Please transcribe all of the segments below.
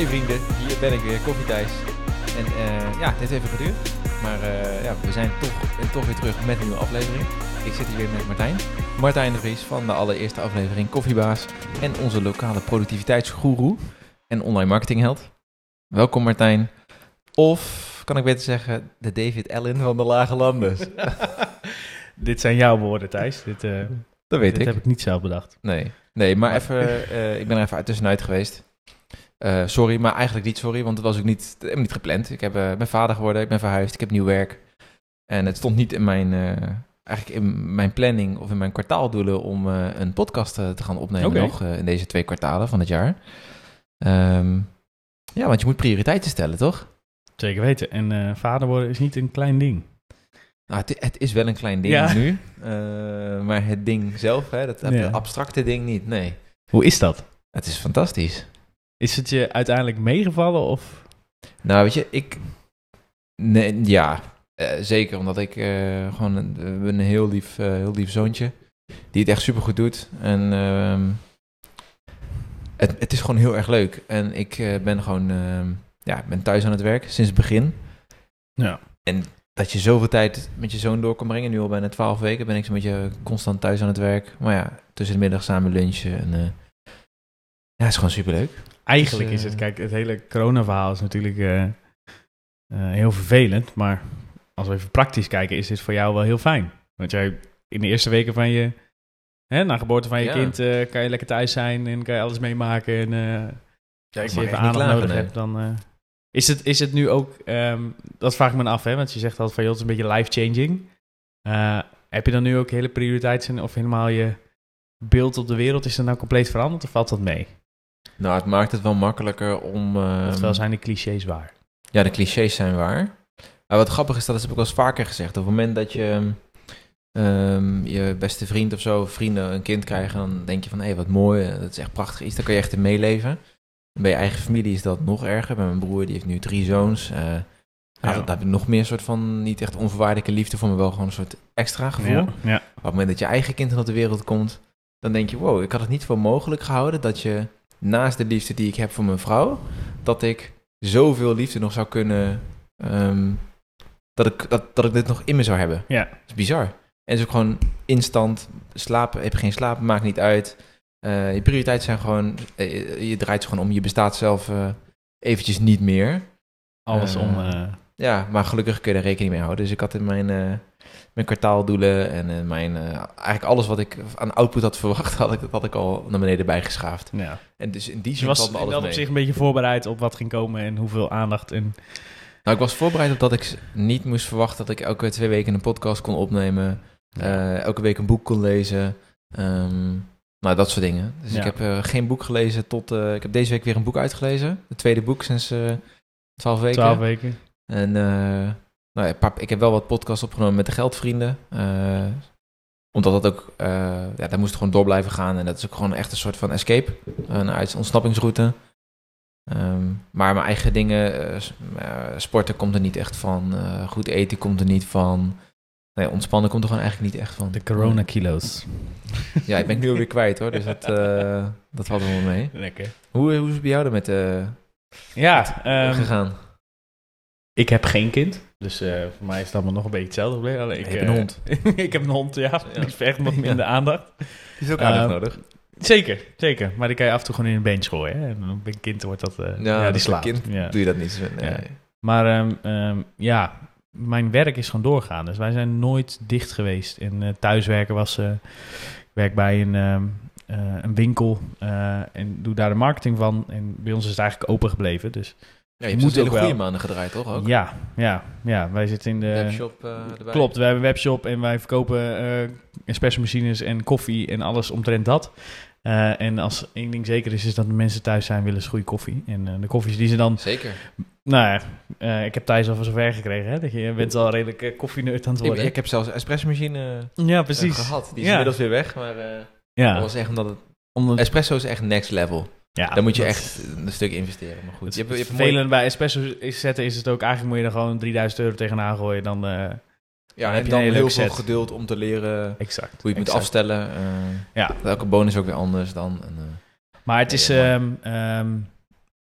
Hey vrienden, hier ben ik weer, Koffie Thijs. En het heeft even geduurd, maar we zijn toch weer terug met een nieuwe aflevering. Ik zit hier weer met Martijn de Vries van de allereerste aflevering Koffiebaas en onze lokale productiviteitsgoeroe en online marketingheld. Welkom Martijn, of kan ik beter zeggen de David Allen van de Lage Landen. Dit zijn jouw woorden, Thijs. Dit heb ik niet zelf bedacht. Nee, maar even, ik ben er even tussenuit geweest. Sorry, maar eigenlijk niet sorry, want het was ook niet gepland. Ik ben vader geworden, ik ben verhuisd, ik heb nieuw werk. En het stond niet in mijn planning of in mijn kwartaaldoelen om een podcast te gaan opnemen nog in deze 2 kwartalen van het jaar. Want je moet prioriteiten stellen, toch? Zeker weten. En vader worden is niet een klein ding. Nou, het is wel een klein ding nu, maar het ding zelf, dat abstracte ding niet, nee. Hoe is dat? Het is fantastisch. Is het je uiteindelijk meegevallen of? Nou, weet je, zeker, omdat ik we hebben een heel lief zoontje, die het echt supergoed doet. En het is gewoon heel erg leuk. En ik ben gewoon, ik ben thuis aan het werk sinds het begin. Ja. En dat je zoveel tijd met je zoon door kan brengen, nu al bijna 12 weken ben ik zo'n beetje constant thuis aan het werk. Maar ja, tussen de middag samen lunchen en het is gewoon superleuk. Eigenlijk is het, kijk, het hele corona-verhaal is natuurlijk heel vervelend, maar als we even praktisch kijken, is dit voor jou wel heel fijn. Want jij in de eerste weken van je, na geboorte van je kind, kan je lekker thuis zijn en kan je alles meemaken. En als je even aandacht nodig hebt, dan is het nu ook, dat vraag ik me af, want je zegt altijd van, joh, het is een beetje life-changing. Heb je dan nu ook hele prioriteiten of helemaal je beeld op de wereld, is er nou compleet veranderd of valt dat mee? Nou, het maakt het wel makkelijker om... Oftewel zijn de clichés waar? Ja, de clichés zijn waar. Wat grappig is, dat heb ik wel eens vaker gezegd. Op het moment dat je je beste vriend of zo, vrienden, een kind krijgen, dan denk je van, hé, wat mooi, dat is echt prachtig iets. Daar kan je echt in meeleven. Bij je eigen familie is dat nog erger. Bij mijn broer, die heeft nu 3 zoons. Daar heb ik nog meer soort van, niet echt onvoorwaardelijke liefde voor, maar wel gewoon een soort extra gevoel. Ja. Maar op het moment dat je eigen kind op de wereld komt, dan denk je, wow, ik had het niet voor mogelijk gehouden dat je naast de liefde die ik heb voor mijn vrouw, dat ik zoveel liefde nog zou kunnen, dat ik dit nog in me zou hebben. Ja. Dat is bizar. En het is ook gewoon instant, slapen, heb je geen slaap, maakt niet uit. Je prioriteiten zijn gewoon, je draait gewoon om, je bestaat zelf eventjes niet meer. Alles om... Ja, maar gelukkig kun je er rekening mee houden. Dus ik had in mijn kwartaaldoelen en eigenlijk alles wat ik aan output had verwacht, had ik al naar beneden bijgeschaafd. Ja. En dus in die zin valt me alles mee. Op zich een beetje voorbereid op wat ging komen en hoeveel aandacht en... Nou, ik was voorbereid op dat ik niet moest verwachten dat ik elke 2 weken een podcast kon opnemen, elke week een boek kon lezen, dat soort dingen. Dus ik heb geen boek gelezen ik heb deze week weer een boek uitgelezen. Het 2e boek sinds 12 weken. 12 weken. En ik heb wel wat podcasts opgenomen met de Geldvrienden. Omdat dat ook... daar moest gewoon door blijven gaan. En dat is ook gewoon echt een soort van escape. Een ontsnappingsroute. Maar mijn eigen dingen... sporten komt er niet echt van. Goed eten komt er niet van. Nee, ontspannen komt er gewoon eigenlijk niet echt van. De corona-kilo's. Ja, ik ben nu alweer kwijt hoor. Dus dat valt er wel mee. Lekker. Hoe is het bij jou er met gegaan? Ik heb geen kind, dus voor mij is het allemaal nog een beetje hetzelfde. Ik heb een hond. Ik heb een hond, ja. Die vergt wat minder aandacht. Die is ook aandacht nodig. Zeker. Maar die kan je af en toe gewoon in een bench gooien. Hè? En bij een kind wordt dat... die slaapt. Kind doe je dat niet. Nee. Ja. Maar mijn werk is gewoon doorgaan. Dus wij zijn nooit dicht geweest. En thuiswerken was... ik werk bij een winkel en doe daar de marketing van. En bij ons is het eigenlijk open gebleven, dus... Ja, je moet hele goede maanden gedraaid, toch? Ook? Ja, wij zitten in de... Webshop erbij. Klopt, wij hebben een webshop en wij verkopen espresso machines en koffie en alles omtrent dat. En als één ding zeker is dat de mensen thuis zijn, willen ze goede koffie. En de koffies die ze dan... Zeker. Nou ja, ik heb thuis al van zover gekregen, hè? Dat je bent al redelijk koffieneut aan het worden. Ik heb zelfs een espresso machine gehad. Die is inmiddels weer weg, maar dat was echt omdat espresso is echt next level. Ja, dan moet je echt een stuk investeren. Maar goed. Je vervelend bij espresso zetten is het ook... Eigenlijk moet je er gewoon €3000 tegenaan gooien. Dan heb je dan heel veel geduld om te leren hoe je het moet afstellen. Elke bonus ook weer anders dan. Maar het is...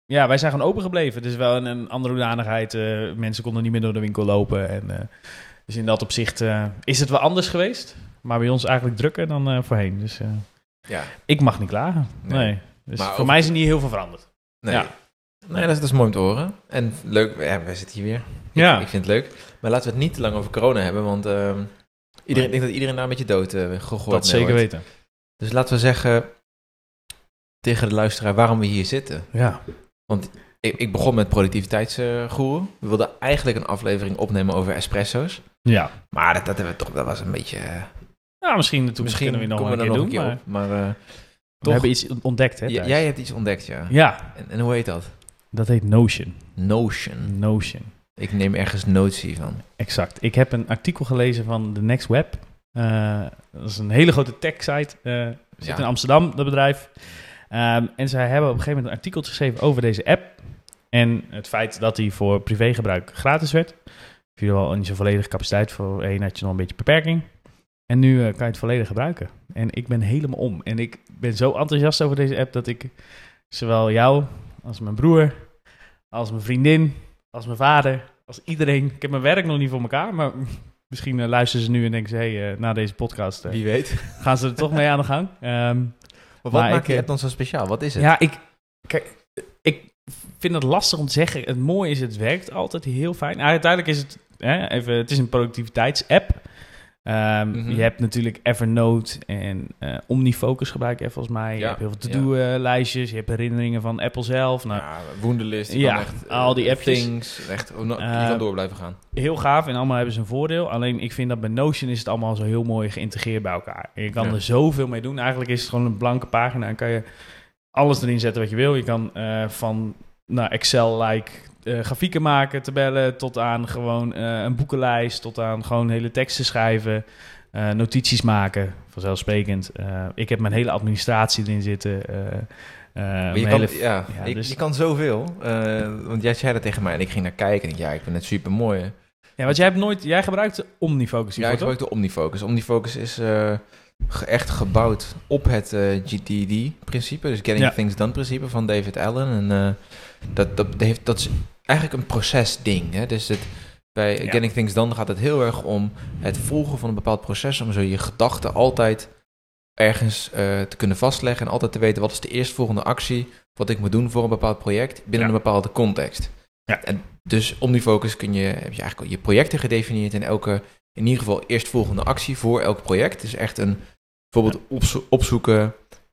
ja, wij zijn gewoon open gebleven. Het is wel een andere hoedanigheid. Mensen konden niet meer door de winkel lopen. En, dus in dat opzicht is het wel anders geweest. Maar bij ons eigenlijk drukker dan voorheen. Dus ik mag niet klagen. Nee. Dus voor mij is er niet heel veel veranderd. Nee, ja. Nee, dat is mooi om te horen. En leuk, wij zitten hier weer. Ik vind het leuk. Maar laten we het niet te lang over corona hebben, want ik denk dat iedereen daar een beetje dood gegooid dat zeker wordt. weten. Dus laten we zeggen tegen de luisteraar waarom we hier zitten. Ja. Want ik begon met productiviteitsgoeroe. We wilden eigenlijk een aflevering opnemen over espresso's. Ja. Maar dat hebben we toch, dat was een beetje... misschien in de toekomst kunnen we nog een keer doen. Maar we hebben iets ontdekt, hè? Jij hebt iets ontdekt, ja. Ja. En hoe heet dat? Dat heet Notion. Notion. Ik neem ergens notie van. Exact. Ik heb een artikel gelezen van The Next Web. Dat is een hele grote tech-site. Zit in Amsterdam, dat bedrijf. En zij hebben op een gegeven moment een artikel geschreven over deze app. En het feit dat die voor privégebruik gratis werd. Je had wel niet zo volledige capaciteit. Voorheen had je nog een beetje beperking. En nu kan je het volledig gebruiken. En ik ben helemaal om. En ik ben zo enthousiast over deze app dat ik zowel jou als mijn broer, als mijn vriendin, als mijn vader, als iedereen. Ik heb mijn werk nog niet voor elkaar, maar misschien luisteren ze nu en denken ze, na deze podcast wie weet, gaan ze er toch mee aan de gang. wat maakt die app dan zo speciaal? Wat is het? Ja, ik vind het lastig om te zeggen. Het mooie is, het werkt altijd heel fijn. Uiteindelijk is het, het is een productiviteitsapp. Je hebt natuurlijk Evernote en OmniFocus gebruik je volgens mij. Je hebt heel veel to-do-lijstjes. Je hebt herinneringen van Apple zelf. Wunderlist. Al die appjes. Things. Echt, je kan door blijven gaan. Heel gaaf en allemaal hebben ze een voordeel. Alleen ik vind dat bij Notion is het allemaal zo heel mooi geïntegreerd bij elkaar. En je kan er zoveel mee doen. Eigenlijk is het gewoon een blanke pagina en kan je alles erin zetten wat je wil. Je kan van Excel-like grafieken maken, tabellen, tot aan gewoon een boekenlijst, tot aan gewoon hele teksten schrijven, notities maken, vanzelfsprekend. Ik heb mijn hele administratie erin zitten. Je kan zoveel. Want jij zei dat tegen mij en ik ging naar kijken en ik vind het super mooi. Ja, want jij gebruikt OmniFocus. Ja, ik gebruik de OmniFocus. OmniFocus is echt gebouwd op het GTD-principe, dus Getting Things Done-principe van David Allen. En dat is eigenlijk een procesding. Hè? Dus bij Getting Things Done gaat het heel erg om het volgen van een bepaald proces, om zo je gedachten altijd ergens te kunnen vastleggen en altijd te weten wat is de eerstvolgende actie, wat ik moet doen voor een bepaald project binnen een bepaalde context. Ja. En dus OmniFocus heb je eigenlijk je projecten gedefinieerd en in ieder geval eerstvolgende actie voor elk project. Dus echt bijvoorbeeld opzoeken.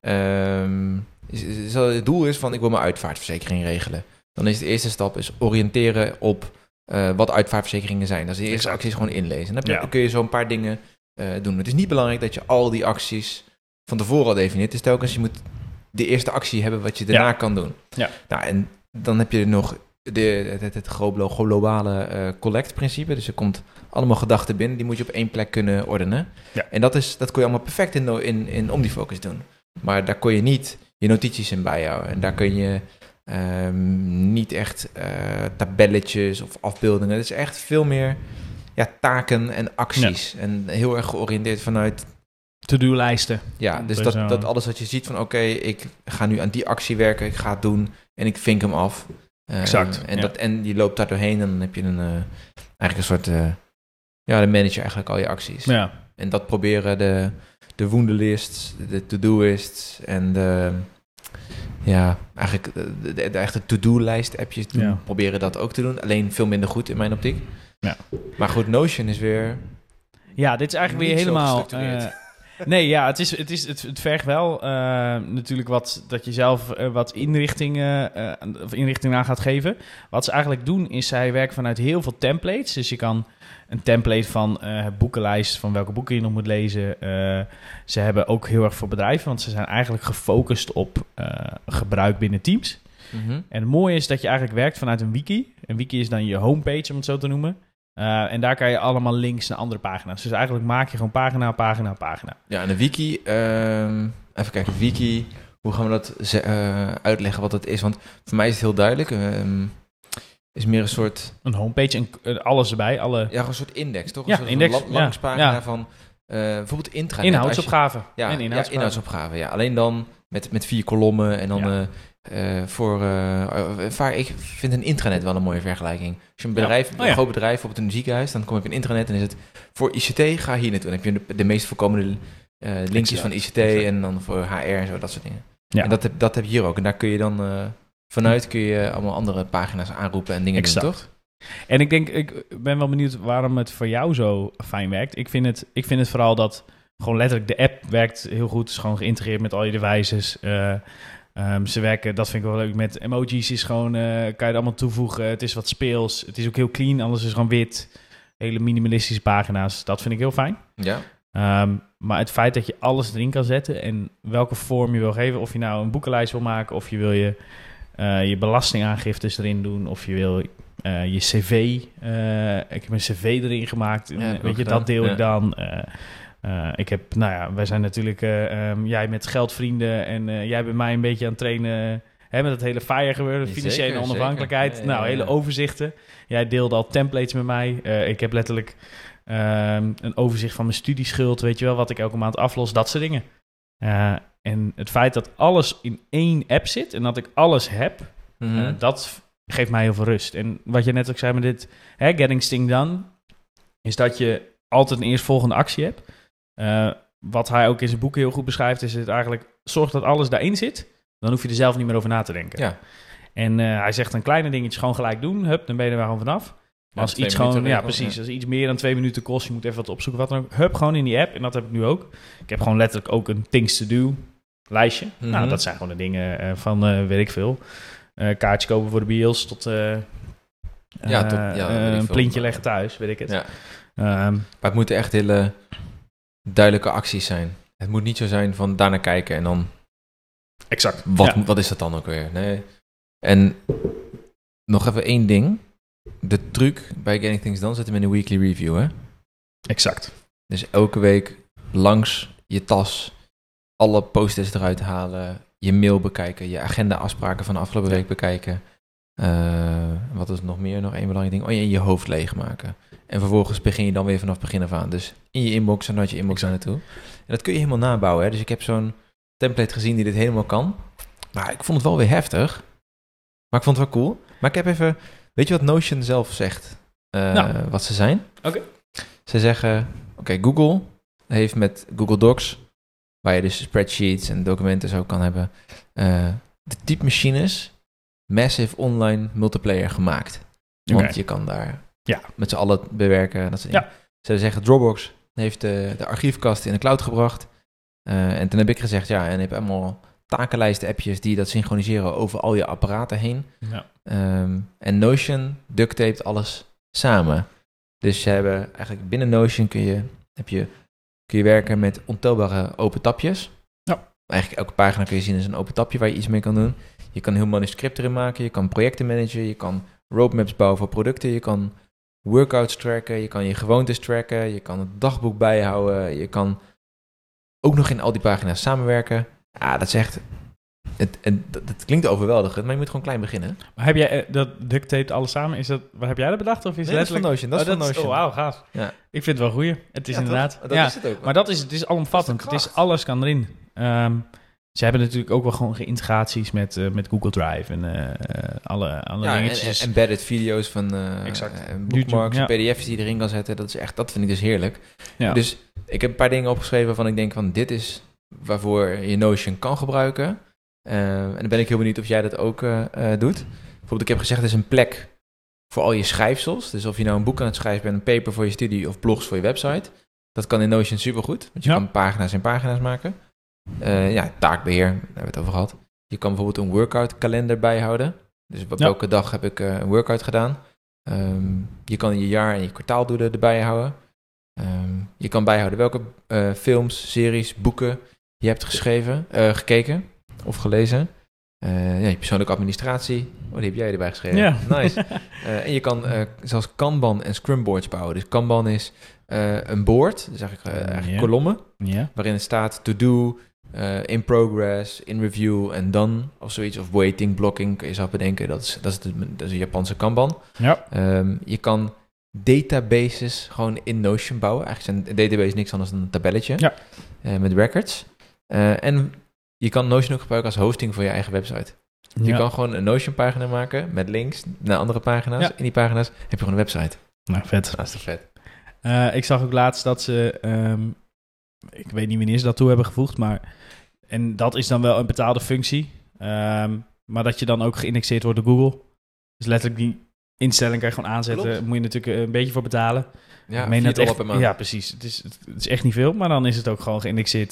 Het doel is van ik wil mijn uitvaartverzekering regelen. Dan is de eerste stap oriënteren op wat uitvaartverzekeringen zijn. Dat is de eerste actie, is gewoon inlezen. Dan kun je zo een paar dingen doen. Het is niet belangrijk dat je al die acties van tevoren al definieert. Het is telkens, je moet de eerste actie hebben wat je daarna kan doen. Ja. Nou, en dan heb je nog het globale collect-principe. Dus er komt allemaal gedachten binnen. Die moet je op één plek kunnen ordenen. Ja. En dat kon je allemaal perfect in OmniFocus doen. Maar daar kon je niet je notities in bijhouden. En daar kun je niet echt tabelletjes of afbeeldingen. Het is echt veel meer taken en acties. Ja. En heel erg georiënteerd vanuit to-do-lijsten. Ja, dus dat alles wat je ziet van oké, ik ga nu aan die actie werken, ik ga het doen en ik vink hem af. Exact. En die loopt daar doorheen en dan heb je eigenlijk een soort de manager eigenlijk al je acties. Ja. En dat proberen de Wunderlist, de to-do-lists en eigenlijk de echte to-do-lijst appjes proberen dat ook te doen. Alleen veel minder goed in mijn optiek. Ja. Maar goed, Notion is weer... Ja, dit is eigenlijk weer helemaal... Nee, ja, het vergt wel natuurlijk dat je zelf wat inrichting aan gaat geven. Wat ze eigenlijk doen is, zij werken vanuit heel veel templates. Dus je kan een template van boekenlijst, van welke boeken je nog moet lezen. Ze hebben ook heel erg voor bedrijven, want ze zijn eigenlijk gefocust op gebruik binnen teams. Mm-hmm. En het mooie is dat je eigenlijk werkt vanuit een wiki. Een wiki is dan je homepage, om het zo te noemen. En daar kan je allemaal links naar andere pagina's. Dus eigenlijk maak je gewoon pagina. Ja, en een wiki... even kijken, wiki... Hoe gaan we dat uitleggen wat het is? Want voor mij is het heel duidelijk. Is meer een soort... Een homepage en alles erbij. Ja, een soort index, toch? Ja, een index. Landingspagina van... bijvoorbeeld intranet. Inhoudsopgave. Inhoudsopgave, ja. Alleen dan met 4 kolommen en dan... ik vind een intranet wel een mooie vergelijking. Als je een groot bedrijf, bijvoorbeeld een ziekenhuis, dan kom je op een intranet en is het voor ICT, ga hier naartoe. Dan heb je de meest voorkomende linkjes van ICT en dan voor HR en zo, dat soort dingen. Ja. En dat heb je hier ook. En daar kun je dan vanuit kun je allemaal andere pagina's aanroepen en dingen doen, toch? En ik ben wel benieuwd waarom het voor jou zo fijn werkt. Ik vind het vooral dat gewoon letterlijk de app werkt heel goed. Het is gewoon geïntegreerd met al je devices. Ze werken, dat vind ik wel leuk, met emojis is gewoon, kan je het allemaal toevoegen. Het is wat speels. Het is ook heel clean, alles is gewoon wit. Hele minimalistische pagina's, dat vind ik heel fijn. Ja. Maar het feit dat je alles erin kan zetten en welke vorm je wil geven, of je nou een boekenlijst wil maken, of je wil je belastingaangiftes erin doen, of je wil je cv. Ik heb een cv erin gemaakt. Ja, weet je, dat deel ik dan. Ik heb, wij zijn natuurlijk, jij met geldvrienden en jij bent mij een beetje aan het trainen met het hele FIRE gebeuren, financiële onafhankelijkheid. Ja. Hele overzichten. Jij deelde al templates met mij. Ik heb letterlijk een overzicht van mijn studieschuld, weet je wel, wat ik elke maand aflos, dat soort dingen. En het feit dat alles in één app zit en dat ik alles heb, dat geeft mij heel veel rust. En wat je net ook zei met dit, getting things done, is dat je altijd een eerstvolgende actie hebt. Wat hij ook in zijn boeken heel goed beschrijft, is het eigenlijk, zorg dat alles daarin zit, dan hoef je er zelf niet meer over na te denken. Ja. En hij zegt een kleine dingetje gewoon gelijk doen, dan ben je er gewoon vanaf. Maar als iets gewoon, als iets meer dan 2 minuten kost, je moet even wat opzoeken, wat dan ook, gewoon in die app. En dat heb ik nu ook. Ik heb gewoon letterlijk ook een things to do lijstje. Mm-hmm. Nou, dat zijn gewoon de dingen van, weet ik veel, kaartjes kopen voor de bios tot een plintje leggen thuis, weet ik het. Ja. Maar het moeten echt hele duidelijke acties zijn. Het moet niet zo zijn van daarnaar kijken en dan... Exact. Wat is dat dan ook weer? Nee. En nog even 1 ding. De truc bij Getting Things Done zit hem in een weekly review, hè? Exact. Dus elke week langs je tas alle post-its eruit halen, je mail bekijken, je agenda-afspraken van de afgelopen week bekijken. Wat is nog meer? Nog 1 belangrijk ding. En je hoofd leegmaken. En vervolgens begin je dan weer vanaf begin af aan. Dus in je inbox en uit je inbox naartoe. En dat kun je helemaal nabouwen. Hè? Dus ik heb zo'n template gezien die dit helemaal kan. Maar ik vond het wel weer heftig. Maar ik vond het wel cool. Maar ik heb even... Weet je wat Notion zelf zegt? Wat ze zijn? Oké. Ze zeggen... Google heeft met Google Docs... waar je dus spreadsheets en documenten zo kan hebben... de typemachines... massive online multiplayer gemaakt. Want je kan daar met z'n allen bewerken. Dat soort dingen. Ze zeggen Dropbox heeft de archiefkast in de cloud gebracht. En toen heb ik gezegd, en heb allemaal takenlijsten appjes die dat synchroniseren over al je apparaten heen. Ja. En Notion ducttapet alles samen. Dus ze hebben eigenlijk binnen Notion kun je werken met ontelbare open tapjes. Ja. Eigenlijk elke pagina kun je zien als een open tapje waar je iets mee kan doen. Je kan een heel manuscript erin maken, je kan projecten managen, je kan roadmaps bouwen voor producten, je kan workouts tracken, je kan je gewoontes tracken, je kan het dagboek bijhouden, je kan ook nog in al die pagina's samenwerken. Dat is echt... Het klinkt overweldigend, maar je moet gewoon klein beginnen. Maar heb jij dat ducttape alles samen? Heb jij dat bedacht? Of is dat is van Notion. Dat is van Notion. Wauw, gaaf. Ja. Ik vind het wel goeie. Het is inderdaad... Dat is het ook. Maar het is alomvattend. Het is alles kan erin. Ze hebben natuurlijk ook wel gewoon integraties met Google Drive en alle dingetjes. En embedded video's van bookmarks, pdf's die je erin kan zetten. Dat vind ik dus heerlijk. Ja. Dus ik heb een paar dingen opgeschreven waarvan ik denk van dit is waarvoor je Notion kan gebruiken. En dan ben ik heel benieuwd of jij dat ook doet. Bijvoorbeeld ik heb gezegd, het is een plek voor al je schrijfsels. Dus of je nou een boek aan het schrijven bent, een paper voor je studie of blogs voor je website. Dat kan in Notion supergoed, want je kan pagina's en pagina's maken. Taakbeheer, daar hebben we het over gehad. Je kan bijvoorbeeld een workout kalender bijhouden. Dus op welke dag heb ik een workout gedaan. Je kan je jaar en je kwartaaldoelen erbij houden. Je kan bijhouden welke films, series, boeken je hebt gekeken of gelezen. Je persoonlijke administratie. Die heb jij erbij geschreven. Ja. Nice. En je kan zelfs Kanban en Scrumboards bouwen. Dus Kanban is een board, dus eigenlijk kolommen, waarin het staat to do, in progress, in review en done of zoiets. Of waiting, blocking, kun je zelf bedenken. Dat is een Japanse Kanban. Ja. Je kan databases gewoon in Notion bouwen. Eigenlijk is een database niks anders dan een tabelletje met records. En je kan Notion ook gebruiken als hosting voor je eigen website. Je kan gewoon een Notion-pagina maken met links naar andere pagina's. Ja. In die pagina's heb je gewoon een website. Nou, vet. Dat is toch vet. Ik zag ook laatst dat ze... ik weet niet wanneer ze dat toe hebben gevoegd, maar... En dat is dan wel een betaalde functie. Maar dat je dan ook geïndexeerd wordt door Google. Dus letterlijk die instelling kan je gewoon aanzetten. Klopt. Moet je natuurlijk een beetje voor betalen. Ja, Ik meen dat $4 echt, per maand. ja, precies. Het is echt niet veel, maar dan is het ook gewoon geïndexeerd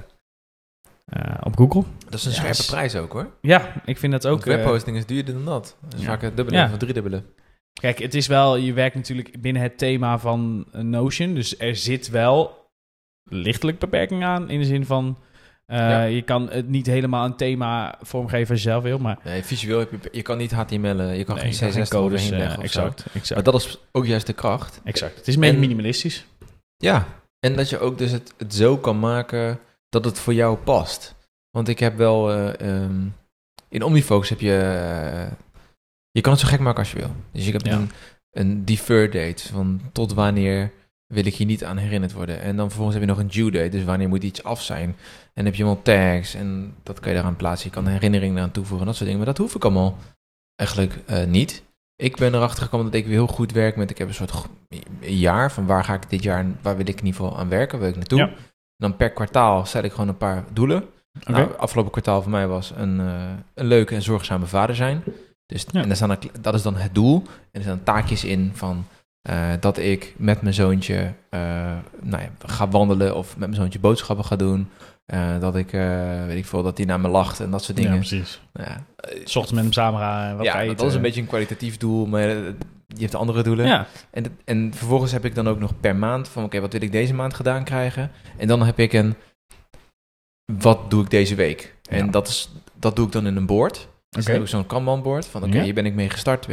op Google. Dat is een Ja, scherpe is- prijs ook, hoor. Ja, ik vind dat ook... Want webhosting is duurder dan dat. Dat is ja. vaak het dubbele Ja. of het driedubbele. Kijk, het is wel... Je werkt natuurlijk binnen het thema van Notion. Dus er zit wel lichtelijk beperking aan. In de zin van... Je kan het niet helemaal een thema vormgeven als je zelf wil, maar... Nee, visueel heb je kan niet HTML, je kan Nee, geen CSS codes overheen leggen of zo. exact. Maar dat is ook juist de kracht. Exact. Het is meer En- minimalistisch. Ja, en dat je ook dus het zo kan maken dat het voor jou past. Want ik heb wel... in OmniFocus heb je... je kan het zo gek maken als je wil. Dus je hebt Ja. een defer date van tot wanneer wil ik hier niet aan herinnerd worden. En dan vervolgens heb je nog een due date, dus wanneer moet iets af zijn. En dan heb je allemaal tags en dat kan je daaraan plaatsen. Je kan herinneringen aan toevoegen, dat soort dingen. Maar dat hoef ik allemaal eigenlijk niet. Ik ben erachter gekomen dat ik weer heel goed werk met... Ik heb een soort jaar van waar ga ik dit jaar... Waar wil ik in ieder geval aan werken? Waar wil ik naartoe? Ja. En dan per kwartaal stel ik gewoon een paar doelen. Oké. Nou, afgelopen kwartaal voor mij was een leuke en zorgzame vader zijn. Dus, Ja. en daar staan dat is dan het doel. En er staan taakjes in van dat ik met mijn zoontje ga wandelen of met mijn zoontje boodschappen ga doen. Dat ik, weet ik veel, dat hij naar me lacht en dat soort dingen. Ja, precies. Nou ja, 's Ochtends met hem samen gaan, wat ja, eten. dat is een beetje een kwalitatief doel, maar je hebt andere doelen. Ja, En vervolgens heb ik dan ook nog per maand van oké, wat wil ik deze maand gedaan krijgen? En dan heb ik wat doe ik deze week? En Ja. dat doe ik dan in een board. Dus Oké. dan heb ik zo'n Kanban-board van oké, Ja. hier ben ik mee gestart,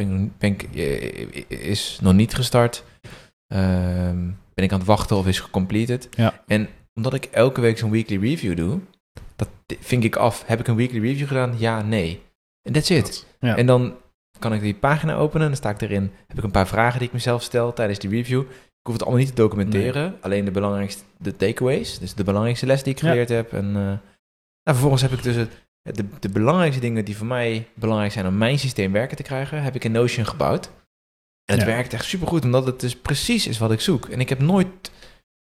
is nog niet gestart. Ben ik aan het wachten of is gecompleted? Ja. En omdat ik elke week zo'n weekly review doe, dat vink ik af. Heb ik een weekly review gedaan? Ja, nee. En that's it. Ja. En dan kan ik die pagina openen en dan sta ik erin. Heb ik een paar vragen die ik mezelf stel tijdens die review. Ik hoef het allemaal niet te documenteren. Alleen de takeaways. Dus de belangrijkste les die ik geleerd heb. En vervolgens heb ik dus de belangrijkste dingen die voor mij belangrijk zijn om mijn systeem werken te krijgen, heb ik in Notion gebouwd. En het werkt echt supergoed, omdat het dus precies is wat ik zoek. En ik heb nooit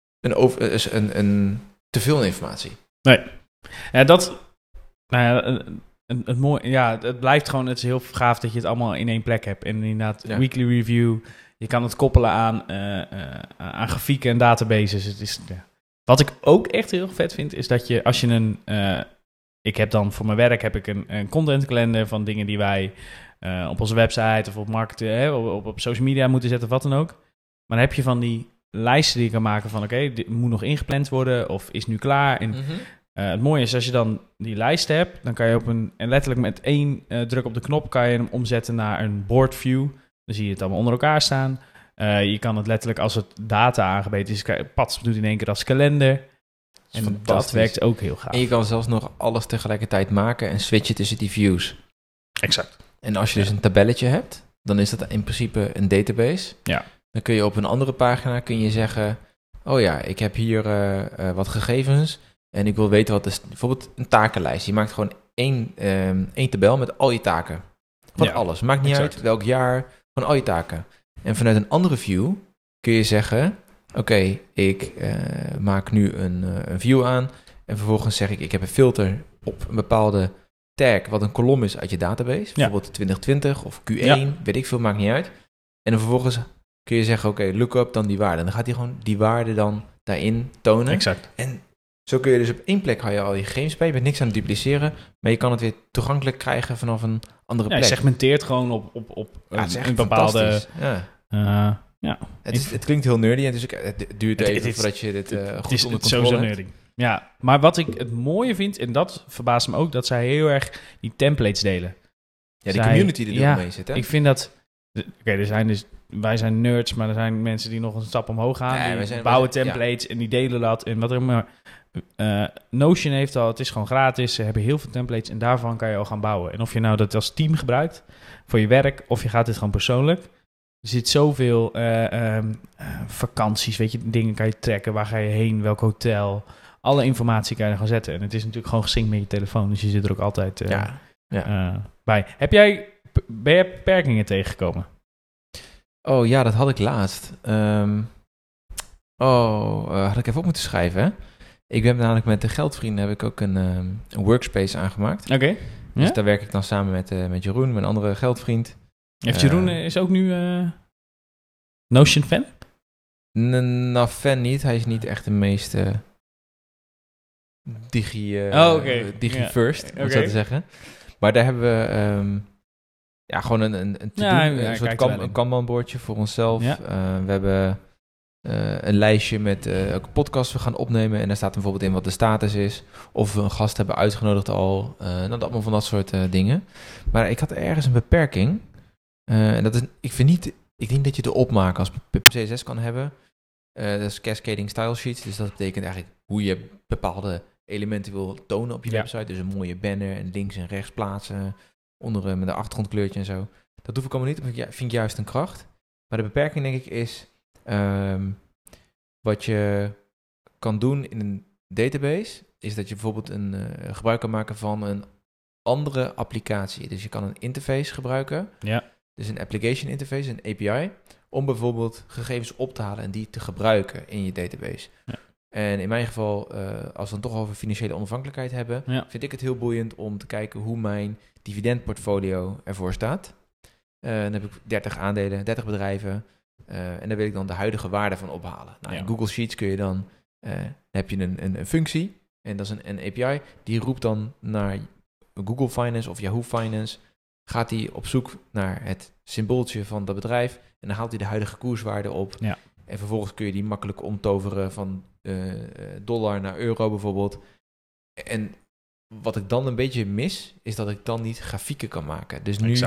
een te veel informatie. Ja, dat... Nou ja, het mooie... Ja, het blijft gewoon... Het is heel gaaf dat je het allemaal in één plek hebt. En inderdaad, Ja. weekly review. Je kan het koppelen aan grafieken en databases. Het is, ja. Wat ik ook echt heel vet vind, is dat je als je een... ik heb dan voor mijn werk heb ik een contentkalender van dingen die wij op onze website of op marketing, op social media moeten zetten of wat dan ook. Maar dan heb je van die lijsten die je kan maken van oké, dit moet nog ingepland worden of is nu klaar. En het mooie is als je dan die lijst hebt, dan kan je en letterlijk met één druk op de knop kan je hem omzetten naar een board view. Dan zie je het allemaal onder elkaar staan. Je kan het letterlijk als het data aangebeten is, pats doet in één keer als kalender. En dat fantastisch. werkt ook heel gaaf. En je kan zelfs nog alles tegelijkertijd maken en switchen tussen die views. Exact. En als je dus een tabelletje hebt, dan is dat in principe een database. Ja. Dan kun je op een andere pagina zeggen, oh ja, ik heb hier wat gegevens en ik wil weten bijvoorbeeld een takenlijst. Je maakt gewoon één tabel met al je taken. Van alles. Maakt niet uit welk jaar, gewoon al je taken. En vanuit een andere view kun je zeggen, oké, ik maak nu een view aan en vervolgens zeg ik heb een filter op een bepaalde tag wat een kolom is uit je database. Bijvoorbeeld 2020 of Q1, weet ik veel, maakt niet uit. En dan vervolgens kun je zeggen, oké, look up dan die waarde. En dan gaat hij gewoon die waarde dan daarin tonen. Exact. En zo kun je dus op één plek hou je al je gegevens bij. Je bent niks aan het dupliceren, maar je kan het weer toegankelijk krijgen vanaf een andere plek. Je segmenteert gewoon op een bepaalde... Het klinkt heel nerdy en het duurt even voordat je dit goed onder controle hebt. Nerdy. Ja, maar wat ik het mooie vind, en dat verbaast me ook, dat zij heel erg die templates delen. Ja, die community die er mee zit, hè? Ik vind dat... wij zijn nerds, maar er zijn mensen die nog een stap omhoog gaan. Die bouwen templates en die delen dat en wat er maar... Notion heeft het is gewoon gratis. Ze hebben heel veel templates en daarvan kan je al gaan bouwen. En of je nou dat als team gebruikt voor je werk, of je gaat dit gewoon persoonlijk. Er zit zoveel vakanties, weet je, dingen kan je trekken. Waar ga je heen, welk hotel... Alle informatie kan je er gaan zetten. En het is natuurlijk gewoon gesynct met je telefoon. Dus je zit er ook altijd bij. Ben jij beperkingen tegengekomen? Oh ja, dat had ik laatst. Had ik even op moeten schrijven, hè? Ik heb namelijk met de Geldvrienden heb ik ook een workspace aangemaakt. Oké. Dus Ja? daar werk ik dan samen met Jeroen, mijn andere geldvriend. Heeft Jeroen is ook nu Notion fan? Nou, fan niet. Hij is niet echt de meeste digi-first, om het zo te zeggen. Maar daar hebben we gewoon een soort een kanbanbordje voor onszelf. Ja. We hebben een lijstje met welke podcasts we gaan opnemen. En daar staat bijvoorbeeld in wat de status is. Of we een gast hebben uitgenodigd al. Allemaal van dat soort dingen. Maar ik had ergens een beperking. En dat is, ik denk dat je de opmaak als CSS kan hebben. Dat is cascading style sheets. Dus dat betekent eigenlijk hoe je bepaalde elementen wil tonen op je website. Dus een mooie banner en links en rechts plaatsen. Onder met een achtergrondkleurtje en zo. Dat hoef ik allemaal niet. Dat vind ik juist een kracht. Maar de beperking denk ik is wat je kan doen in een database. Is dat je bijvoorbeeld een gebruik kan maken van een andere applicatie. Dus je kan een interface gebruiken. Ja. Dus een application interface, een API, om bijvoorbeeld gegevens op te halen en die te gebruiken in je database. Ja. En in mijn geval, als we het toch over financiële onafhankelijkheid hebben, vind ik het heel boeiend om te kijken hoe mijn dividendportfolio ervoor staat. Dan heb ik 30 aandelen, 30 bedrijven. En daar wil ik dan de huidige waarde van ophalen. Nou, in Google Sheets kun je dan heb je een functie, en dat is een API, die roept dan naar Google Finance of Yahoo Finance, gaat hij op zoek naar het symbooltje van dat bedrijf en dan haalt hij de huidige koerswaarde op. Ja. En vervolgens kun je die makkelijk omtoveren van dollar naar euro bijvoorbeeld. En wat ik dan een beetje mis, is dat ik dan niet grafieken kan maken. Dus nu,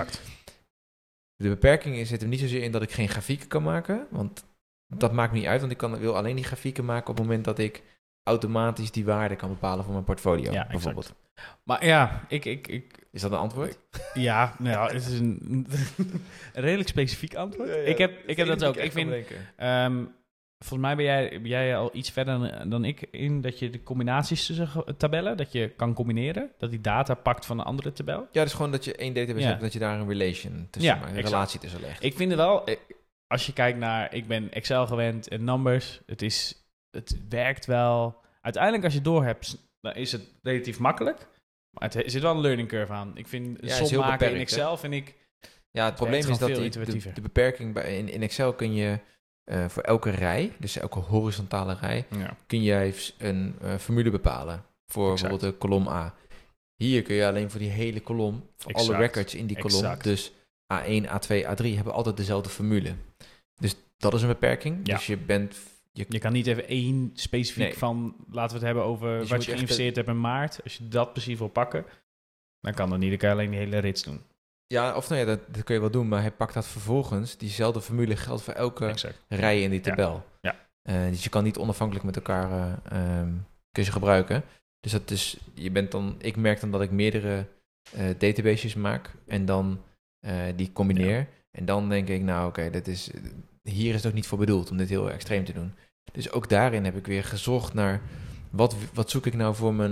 de beperking zit er niet zozeer in dat ik geen grafieken kan maken, want dat maakt me niet uit, want ik wil alleen die grafieken maken op het moment dat ik automatisch die waarde kan bepalen voor mijn portfolio, bijvoorbeeld. Exact. Maar ja, Is dat een antwoord? Ja, nou, het is een redelijk specifiek antwoord. Ja. Ik heb dat ook. Ik vind, volgens mij ben jij al iets verder dan ik in dat je de combinaties tussen tabellen, dat je kan combineren, dat die data pakt van een andere tabel. Ja, dus gewoon dat je één database hebt, dat je daar een relation tussen maakt, een relatie tussen legt. Ik vind het wel, als je kijkt naar, ik ben Excel gewend en numbers, het werkt wel. Uiteindelijk als je door hebt, dan is het relatief makkelijk. Maar er zit wel een learning curve aan. Ik vind som maken beperkt, in Excel, vind ik... Ja, het probleem is dat de beperking in Excel kun je voor elke rij, dus elke horizontale rij, kun jij een formule bepalen. Voor bijvoorbeeld de kolom A. Hier kun je alleen voor die hele kolom, voor alle records in die kolom, dus A1, A2, A3, hebben altijd dezelfde formule. Dus dat is een beperking. Ja. Dus je kan niet even één specifiek van, laten we het hebben over dus wat je geïnvesteerd hebt in maart. Als je dat precies wil pakken, dan kan dat niet. Dan kan je alleen die hele rits doen. Ja, of dat kun je wel doen, maar hij pakt dat vervolgens. Diezelfde formule geldt voor elke rij in die tabel. Ja. Dus je kan niet onafhankelijk met elkaar kun je gebruiken. Dus dat is, ik merk dan dat ik meerdere databases maak en dan die combineer. Ja. En dan denk ik, nou oké, hier is het ook niet voor bedoeld om dit heel extreem te doen. Dus ook daarin heb ik weer gezocht naar wat zoek ik nou voor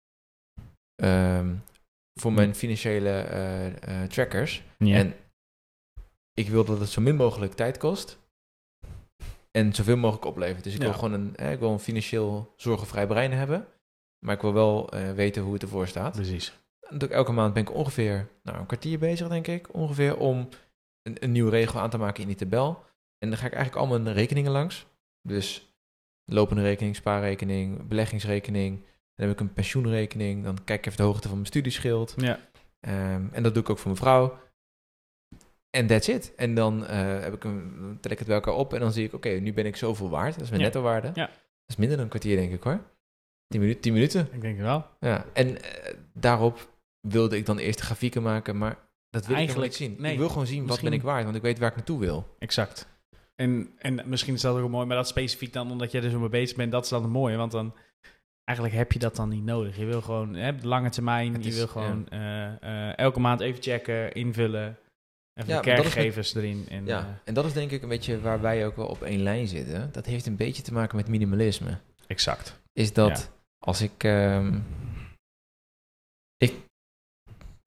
mijn financiële trackers. Ja. En ik wil dat het zo min mogelijk tijd kost en zoveel mogelijk oplevert. Dus ik wil gewoon een financieel zorgenvrij brein hebben, maar ik wil wel weten hoe het ervoor staat. Precies. Elke maand ben ik ongeveer een kwartier bezig, denk ik, ongeveer om een nieuwe regel aan te maken in die tabel. En dan ga ik eigenlijk al mijn rekeningen langs. Dus lopende rekening, spaarrekening, beleggingsrekening. Dan heb ik een pensioenrekening. Dan kijk ik even de hoogte van mijn studieschild. Ja. En dat doe ik ook voor mijn vrouw. En that's it. En dan tel ik het bij elkaar op. En dan zie ik, oké, nu ben ik zoveel waard. Dat is mijn netto-waarde. Ja. Dat is minder dan een kwartier, denk ik hoor. 10 minuten. Ik denk het wel. Ja. En daarop wilde ik dan eerst de grafieken maken. Maar dat wil eigenlijk ik nog niet zien. Nee, ik wil gewoon zien wat ben ik waard. Want ik weet waar ik naartoe wil. Exact. En misschien is dat ook wel mooi, maar dat specifiek dan, omdat jij er zo mee bezig bent, dat is dan het mooie, want dan eigenlijk heb je dat dan niet nodig. Je wil gewoon de lange termijn, je wil gewoon elke maand even checken, invullen, even de kerkgevers erin. En dat is denk ik een beetje waar wij ook wel op één lijn zitten. Dat heeft een beetje te maken met minimalisme. Exact. Is dat als ik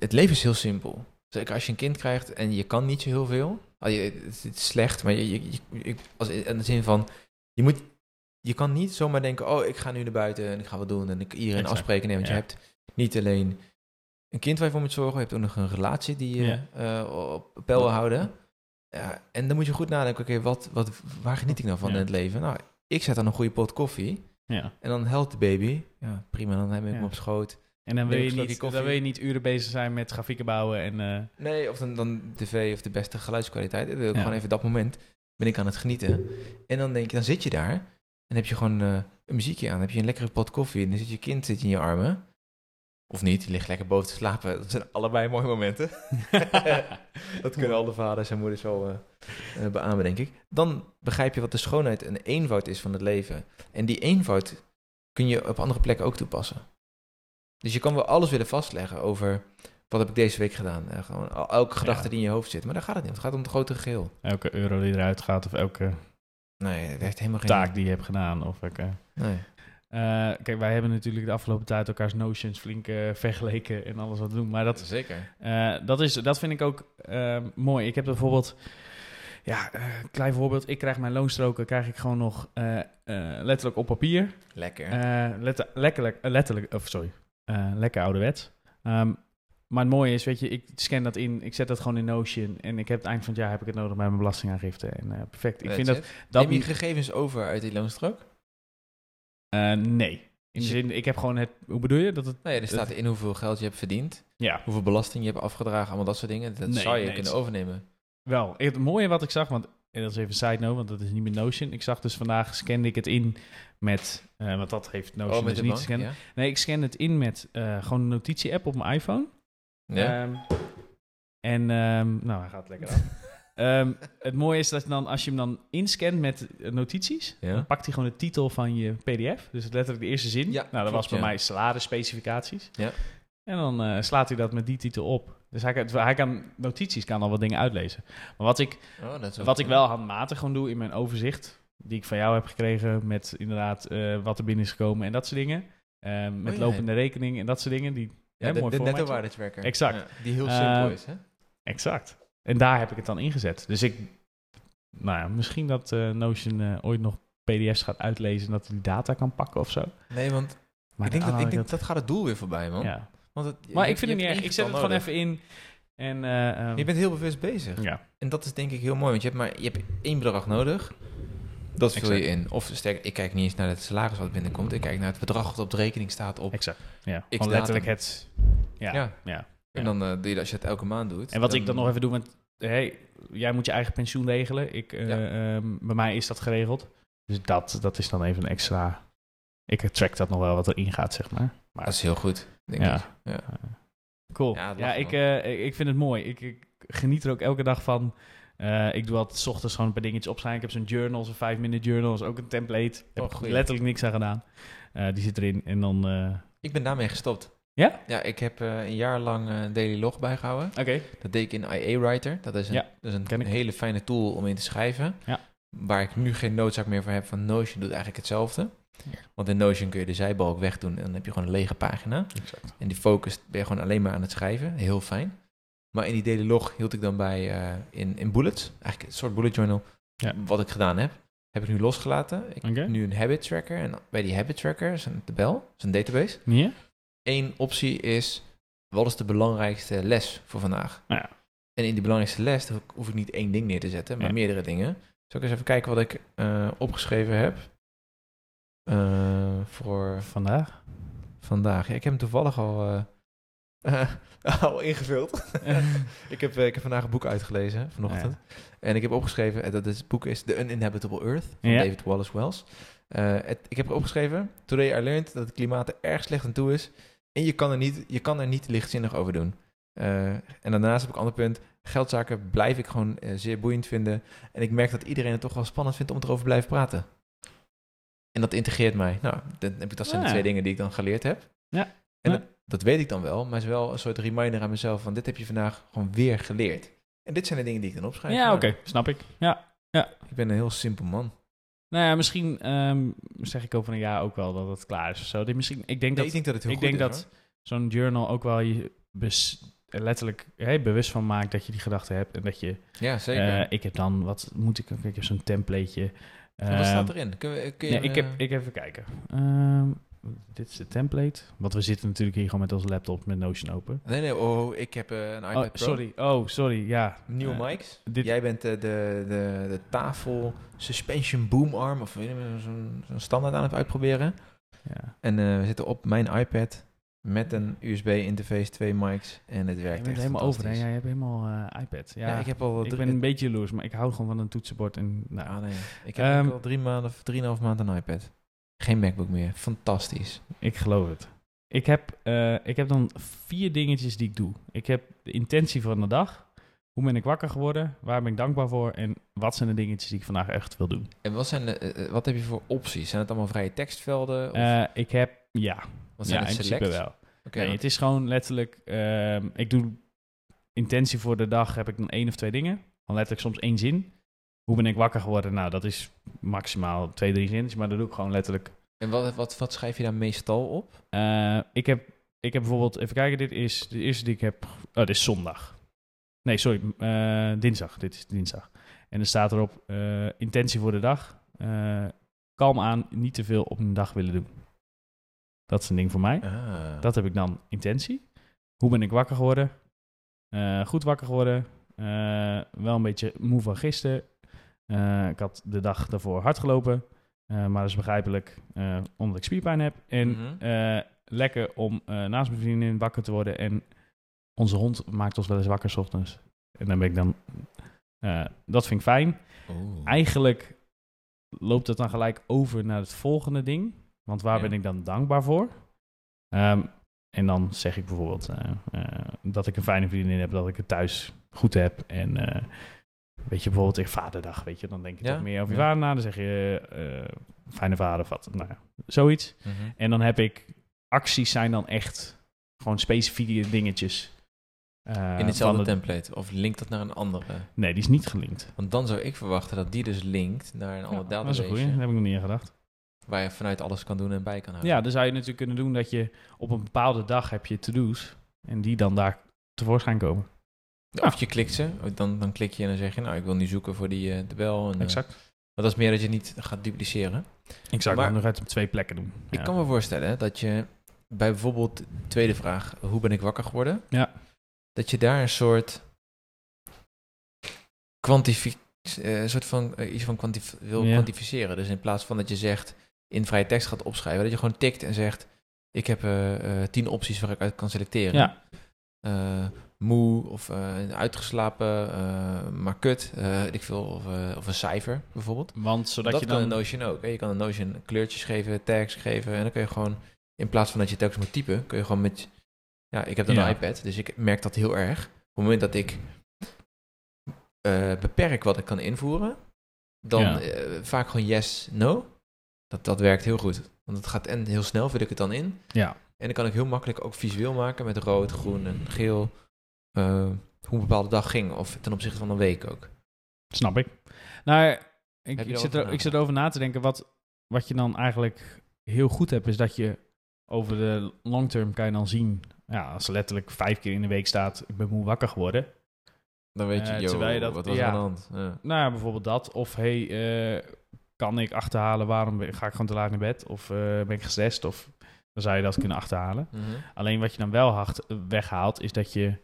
het leven is heel simpel. Zeker als je een kind krijgt en je kan niet zo heel veel. Het is slecht, maar in de zin van, je kan niet zomaar denken, oh, ik ga nu naar buiten en ik ga wat doen en iedereen afspreken. Nee, want je hebt niet alleen een kind waar je voor moet zorgen, je hebt ook nog een relatie die je op peil wil houden. Ja, en dan moet je goed nadenken, oké, waar geniet ik nou van in het leven? Nou, ik zet dan een goede pot koffie en dan helpt de baby. Ja, prima, dan heb ik hem op schoot. En dan wil je niet uren bezig zijn met grafieken bouwen en... Nee, of dan tv of de beste geluidskwaliteit. Dan wil ik gewoon even dat moment ben ik aan het genieten. En dan zit je daar en heb je gewoon een muziekje aan. Dan heb je een lekkere pot koffie en dan zit je kind in je armen. Of niet, die ligt lekker boven te slapen. Dat zijn allebei mooie momenten. Dat kunnen alle vaders en moeders wel beamen, denk ik. Dan begrijp je wat de schoonheid en de eenvoud is van het leven. En die eenvoud kun je op andere plekken ook toepassen. Dus je kan wel alles willen vastleggen over wat heb ik deze week gedaan. Gewoon elke gedachte die in je hoofd zit. Maar daar gaat het niet om. Het gaat om het grotere geheel. Elke euro die eruit gaat of elke het heeft helemaal geen taak die je hebt gedaan. Of Nee. Kijk, wij hebben natuurlijk de afgelopen tijd elkaars notions flink vergeleken en alles wat we doen. Maar dat, zeker. Dat vind ik ook mooi. Ik heb bijvoorbeeld, klein voorbeeld. Ik krijg mijn loonstroken gewoon nog letterlijk op papier. Lekker. Lekker ouderwets. Maar het mooie is, weet je, ik scan dat in, ik zet dat gewoon in Notion en ik heb het eind van het jaar heb ik het nodig bij mijn belastingaangifte. En perfect. Ik vind dat neem je gegevens over uit die loonstrook? Nee. In de zin, ik heb gewoon het... Hoe bedoel je? Er staat in hoeveel geld je hebt verdiend. Ja. Hoeveel belasting je hebt afgedragen. Allemaal dat soort dingen. Dat zou je kunnen overnemen. Wel. Het mooie wat ik zag, want en dat is even een side note, want dat is niet met Notion. Ik zag dus vandaag, scande ik het in met... want dat heeft Notion dus niet scannen. Ja? Nee, ik scan het in met gewoon een notitie-app op mijn iPhone. Ja. Nou, hij gaat lekker aan. Het mooie is dat dan, als je hem dan inscant met notities, dan pakt hij gewoon de titel van je PDF. Dus letterlijk de eerste zin. Ja, dat was bij mij salarisspecificaties. Ja. En dan slaat hij dat met die titel op. Dus hij kan notities, kan al wat dingen uitlezen. Maar wat ik wel handmatig gewoon doe in mijn overzicht, die ik van jou heb gekregen met inderdaad wat er binnen is gekomen en dat soort dingen. Met lopende rekening en dat soort dingen. Die, de netto-waardetracker. Exact. Ja, die heel simpel is, hè? Exact. En daar heb ik het dan ingezet. Dus misschien dat Notion ooit nog PDF's gaat uitlezen en dat hij die data kan pakken of zo. Nee, want ik denk dat gaat het doel weer voorbij, man. Ja. Maar ik vind het niet erg. Ik zet het gewoon even in. En, je bent heel bewust bezig. Ja. En dat is denk ik heel mooi, want je hebt 1 bedrag nodig. Dat vul je in. Of sterker, ik kijk niet eens naar het salaris wat binnenkomt. Ik kijk naar het bedrag wat op de rekening staat op. Exact. Ja. Gewoon letterlijk het. Ja. En dan doe je dat als je het elke maand doet. En wat ik dan nog even doe, want jij moet je eigen pensioen regelen. Bij mij is dat geregeld. Dus dat is dan even een extra. Ik track dat nog wel wat erin gaat, zeg maar. Dat is heel goed, denk ik. Ja. Cool. Ik vind het mooi. Ik geniet er ook elke dag van. Ik doe altijd 's ochtends gewoon een paar dingetjes opschrijven. Ik heb zo'n journal, zo'n 5-minute journal. Is ook een template. Heb ik letterlijk niks aan gedaan. Die zit erin. En dan... Ik ben daarmee gestopt. Ja? Ja, ik heb een jaar lang een daily log bijgehouden. Oké. Dat deed ik in IA Writer. Dat is een hele fijne tool om in te schrijven. Ja. Waar ik nu geen noodzaak meer voor heb van Notion doet eigenlijk hetzelfde. Ja. Want in Notion kun je de zijbalk wegdoen en dan heb je gewoon een lege pagina. Exact. En die focus ben je gewoon alleen maar aan het schrijven. Heel fijn. Maar in die daily log hield ik dan bij in bullets. Eigenlijk een soort bullet journal. Ja. Wat ik gedaan heb ik nu losgelaten. Ik heb nu een habit tracker. En bij die habit tracker is een tabel, is een database. Ja. 1 optie is, wat is de belangrijkste les voor vandaag? Ja. En in die belangrijkste les hoef ik niet 1 ding neer te zetten, maar meerdere dingen. Zal ik eens even kijken wat ik opgeschreven heb? Voor vandaag. Ja, ik heb hem toevallig al ingevuld. Ik heb vandaag een boek uitgelezen vanochtend. Ja. En ik heb opgeschreven, het boek is The Uninhabitable Earth van David Wallace Wells. Ik heb opgeschreven, Today I learned dat het klimaat er erg slecht aan toe is. En je kan er niet lichtzinnig over doen. En daarnaast heb ik een ander punt. Geldzaken blijf ik gewoon zeer boeiend vinden. En ik merk dat iedereen het toch wel spannend vindt om erover te blijven praten. En dat integreert mij. Nou, dat zijn de 2 dingen die ik dan geleerd heb. Ja. En dat weet ik dan wel, maar het is wel een soort reminder aan mezelf van dit heb je vandaag gewoon weer geleerd. En dit zijn de dingen die ik dan opschrijf. Ja, oké, snap ik. Ja. Ik ben een heel simpel man. Nou ja, misschien zeg ik over een jaar ook wel dat het klaar is of zo. Ik denk dat het heel goed is, dat zo'n journal ook wel letterlijk bewust van maakt dat je die gedachten hebt. En dat je... Ja, zeker. Ik heb dan, wat moet ik... Ik heb zo'n templateje. Wat staat erin? Kun je ik heb even kijken. Dit is de template. Want we zitten natuurlijk hier gewoon met onze laptop met Notion open. Nee. Ik heb een iPad Pro. Sorry. Ja. Nieuwe mics. Jij bent de tafel suspension boom arm, of weet je, zo'n standaard aan het uitproberen. Ja. En we zitten op mijn iPad met een USB-interface, 2 mics. En het werkt Je bent echt helemaal over, hè? fantastisch. Ja, je hebt helemaal iPad. Ja, ik heb al ik ben een beetje jaloers, maar ik hou gewoon van een toetsenbord. En, nou, Ik heb al 3 maanden of 3,5 maanden een iPad. Geen MacBook meer. Fantastisch. Ik geloof het. Ik heb dan 4 dingetjes die ik doe. Ik heb de intentie van de dag. Hoe ben ik wakker geworden? Waar ben ik dankbaar voor? En wat zijn de dingetjes die ik vandaag echt wil doen? En wat heb je voor opties? Zijn het allemaal vrije tekstvelden? Of? Wat zijn in het principe wel. Okay, Nee, het is gewoon letterlijk... ik doe intentie voor de dag, heb ik dan 1 of 2 dingen. Dan letterlijk soms 1 zin. Hoe ben ik wakker geworden? Nou, dat is maximaal 2, 3 zinnetjes, maar dat doe ik gewoon letterlijk. En wat schrijf je daar meestal op? Ik heb bijvoorbeeld... Even kijken, dit is de eerste die ik heb... Oh, dit is zondag. Nee, sorry. Dinsdag. Dit is dinsdag. En er staat erop... intentie voor de dag. Kalm aan, niet te veel op een dag willen doen. Dat is een ding voor mij. Dat heb ik dan intentie. Hoe ben ik wakker geworden? Goed wakker geworden. Wel een beetje moe van gisteren. Ik had de dag daarvoor hard gelopen. Maar dat is begrijpelijk, omdat ik spierpijn heb. En lekker om naast mijn vriendin wakker te worden. En onze hond maakt ons wel eens wakker 's ochtends. En dan ben ik dan... dat vind ik fijn. Eigenlijk loopt het dan gelijk over naar het volgende ding. Want waar ben ik dan dankbaar voor? En dan zeg ik bijvoorbeeld dat ik een fijne vriendin heb, dat ik het thuis goed heb. En weet je, bijvoorbeeld vaderdag, weet je, dan denk je toch meer over je vader na. Dan zeg je fijne vader of wat. Nou ja, zoiets. Mm-hmm. En dan heb ik acties zijn dan echt gewoon specifieke dingetjes. In hetzelfde template? Of linkt dat naar een andere? Nee, die is niet gelinkt. Want dan zou ik verwachten dat die dus linkt naar een ander database. Dat is een goeie, daar heb ik nog niet aan gedacht. Waar je vanuit alles kan doen en bij kan houden. Ja, dan zou je natuurlijk kunnen doen dat je op een bepaalde dag heb je to-do's. En die dan daar tevoorschijn komen. Of je klikt ze, dan klik je en dan zeg je, nou, ik wil nu zoeken voor die tabel. En, exact. Maar dat is meer dat je niet gaat dupliceren. Ik zou het nog uit op 2 plekken doen. Ik kan me voorstellen dat je bij bijvoorbeeld de tweede vraag, hoe ben ik wakker geworden? Ja. Dat je daar een soort kwantificeren. Dus in plaats van dat je zegt, in vrije tekst gaat opschrijven, dat je gewoon tikt en zegt, ik heb 10 opties waar ik uit kan selecteren. Ja. Moe of uitgeslapen, maar kut, ik veel, of een cijfer bijvoorbeeld. Want zodat dat je kan dan... een Notion ook. Hè? Je kan een Notion kleurtjes geven, tags geven en dan kun je gewoon, in plaats van dat je telkens moet typen, kun je gewoon met... Ja, ik heb dan een iPad, dus ik merk dat heel erg. Op het moment dat ik beperk wat ik kan invoeren, dan vaak gewoon yes, no. Dat werkt heel goed. Want het gaat en heel snel, vul ik het dan in. Ja. En dan kan ik heel makkelijk ook visueel maken met rood, groen en geel. Hoe een bepaalde dag ging, of ten opzichte van een week ook. Snap ik. Nou, ik zit erover na te denken. Wat je dan eigenlijk heel goed hebt, is dat je over de long term kan je dan zien... Ja, als er letterlijk 5 keer in de week staat, ik ben moe wakker geworden. Dan weet je, wat was er aan de hand? Ja. Nou ja, bijvoorbeeld dat. Of kan ik achterhalen, ga ik gewoon te laat naar bed? Of ben ik gestrest? Of dan zou je dat kunnen achterhalen. Mm-hmm. Alleen wat je dan wel weghaalt, is dat je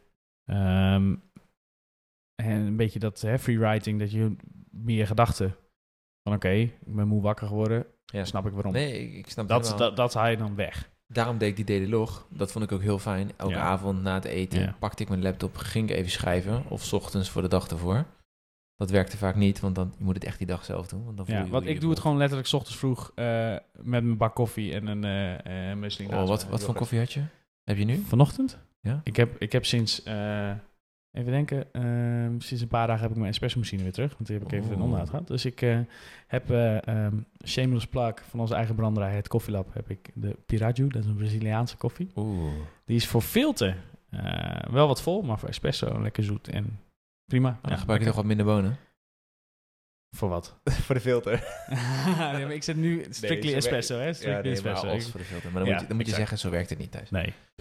een beetje dat free writing, dat je meer gedachten van oké, ik ben moe wakker geworden. Ja. Snap ik waarom. Nee, ik snap dat haal je dan weg. Daarom deed ik die daily log. Dat vond ik ook heel fijn. Elke avond na het eten pakte ik mijn laptop, ging ik even schrijven. Of 's ochtends voor de dag ervoor. Dat werkte vaak niet, want dan je moet het echt die dag zelf doen. Want dan ik doe het gewoon letterlijk 's ochtends vroeg met mijn bak koffie en een musling. Wat voor koffie had je? Heb je nu? Vanochtend? Ja. Ik heb sinds... even denken. Sinds een paar dagen heb ik mijn espresso machine weer terug. Want die heb ik even een onderhoud gehad. Dus ik heb shameless plug van onze eigen branderij, het Koffielab, heb ik de Piraju. Dat is een Braziliaanse koffie. Die is voor filter wel wat vol, maar voor espresso lekker zoet en prima. Dan gebruik je toch wat minder bonen? Voor wat? Voor de filter. Nee, maar ik zit nu strictly espresso, hè? Strictly espresso. Alles voor de filter. Maar dan moet je zeggen, zo werkt het niet thuis. Nee.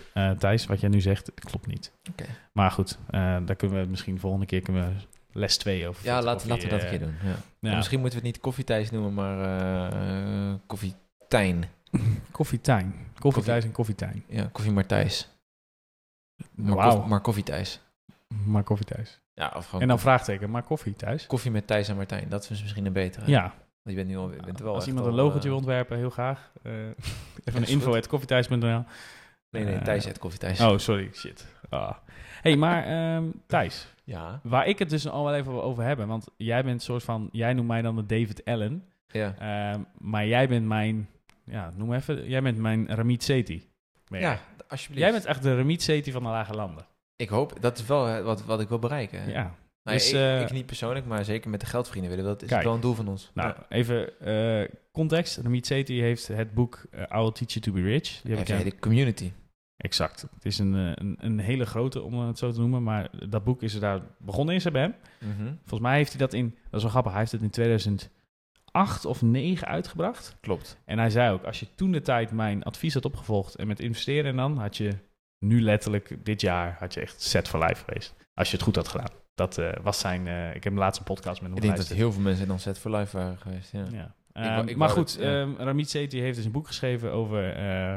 Thijs, wat jij nu zegt, klopt niet. Oké. Maar goed, daar kunnen we misschien de volgende keer les 2 over. Ja, laten we dat een keer doen. Ja. Ja. Misschien moeten we het niet Koffietijs noemen, maar Koffietijn. Koffietijn. Koffietijs en Koffietijn. Ja, Koffie Martijs. Wauw. Maar Koffietijs. Maar Koffietijs. Ja, of gewoon En dan vraagteken, maar koffie thuis? koffie met Thijs en Martijn. Dat is misschien een betere. Ja. Want je bent nu al, je bent wel Als echt iemand een al, logotje wil ontwerpen, heel graag. Even een info@koffiethuis.nl. Nee, Thijs uit Koffietijs. Oh, sorry. Shit. Hey, maar Thijs, Ja. waar ik het dus al wel even over hebben, want jij bent een soort van, jij noemt mij dan de David Allen, Ja. maar jij bent mijn, noem even, jij bent mijn Ramit Sethi. Ja, alsjeblieft. Jij bent echt de Ramit Sethi van de Lage Landen. Ik hoop, dat is wel wat ik wil bereiken. Ja. Nou, Dus, ik niet persoonlijk, maar zeker met de geldvrienden willen. Dat is kijk, wel een doel van ons. Nou, Ja. even context. Ramit Sethi heeft het boek I Will Teach You to Be Rich. Die heb ik de community. Exact. Het is een hele grote, om het zo te noemen. Maar dat boek is er daar begonnen in bij hem. Mhm. Volgens mij heeft hij dat dat is wel grappig, hij heeft het in 2008 of 2009 uitgebracht. Klopt. En hij zei ook, als je toen de tijd mijn advies had opgevolgd en met investeren dan, had je nu letterlijk dit jaar, had je echt set for life geweest. Als je het goed had gedaan. Dat was zijn, ik heb laatst een podcast met hem Ik denk dat geluisterd. heel veel mensen dan set for life waren geweest. Ja. Ja. Ik maar wou goed, dat, ja. Ramit Sethi heeft dus een boek geschreven over,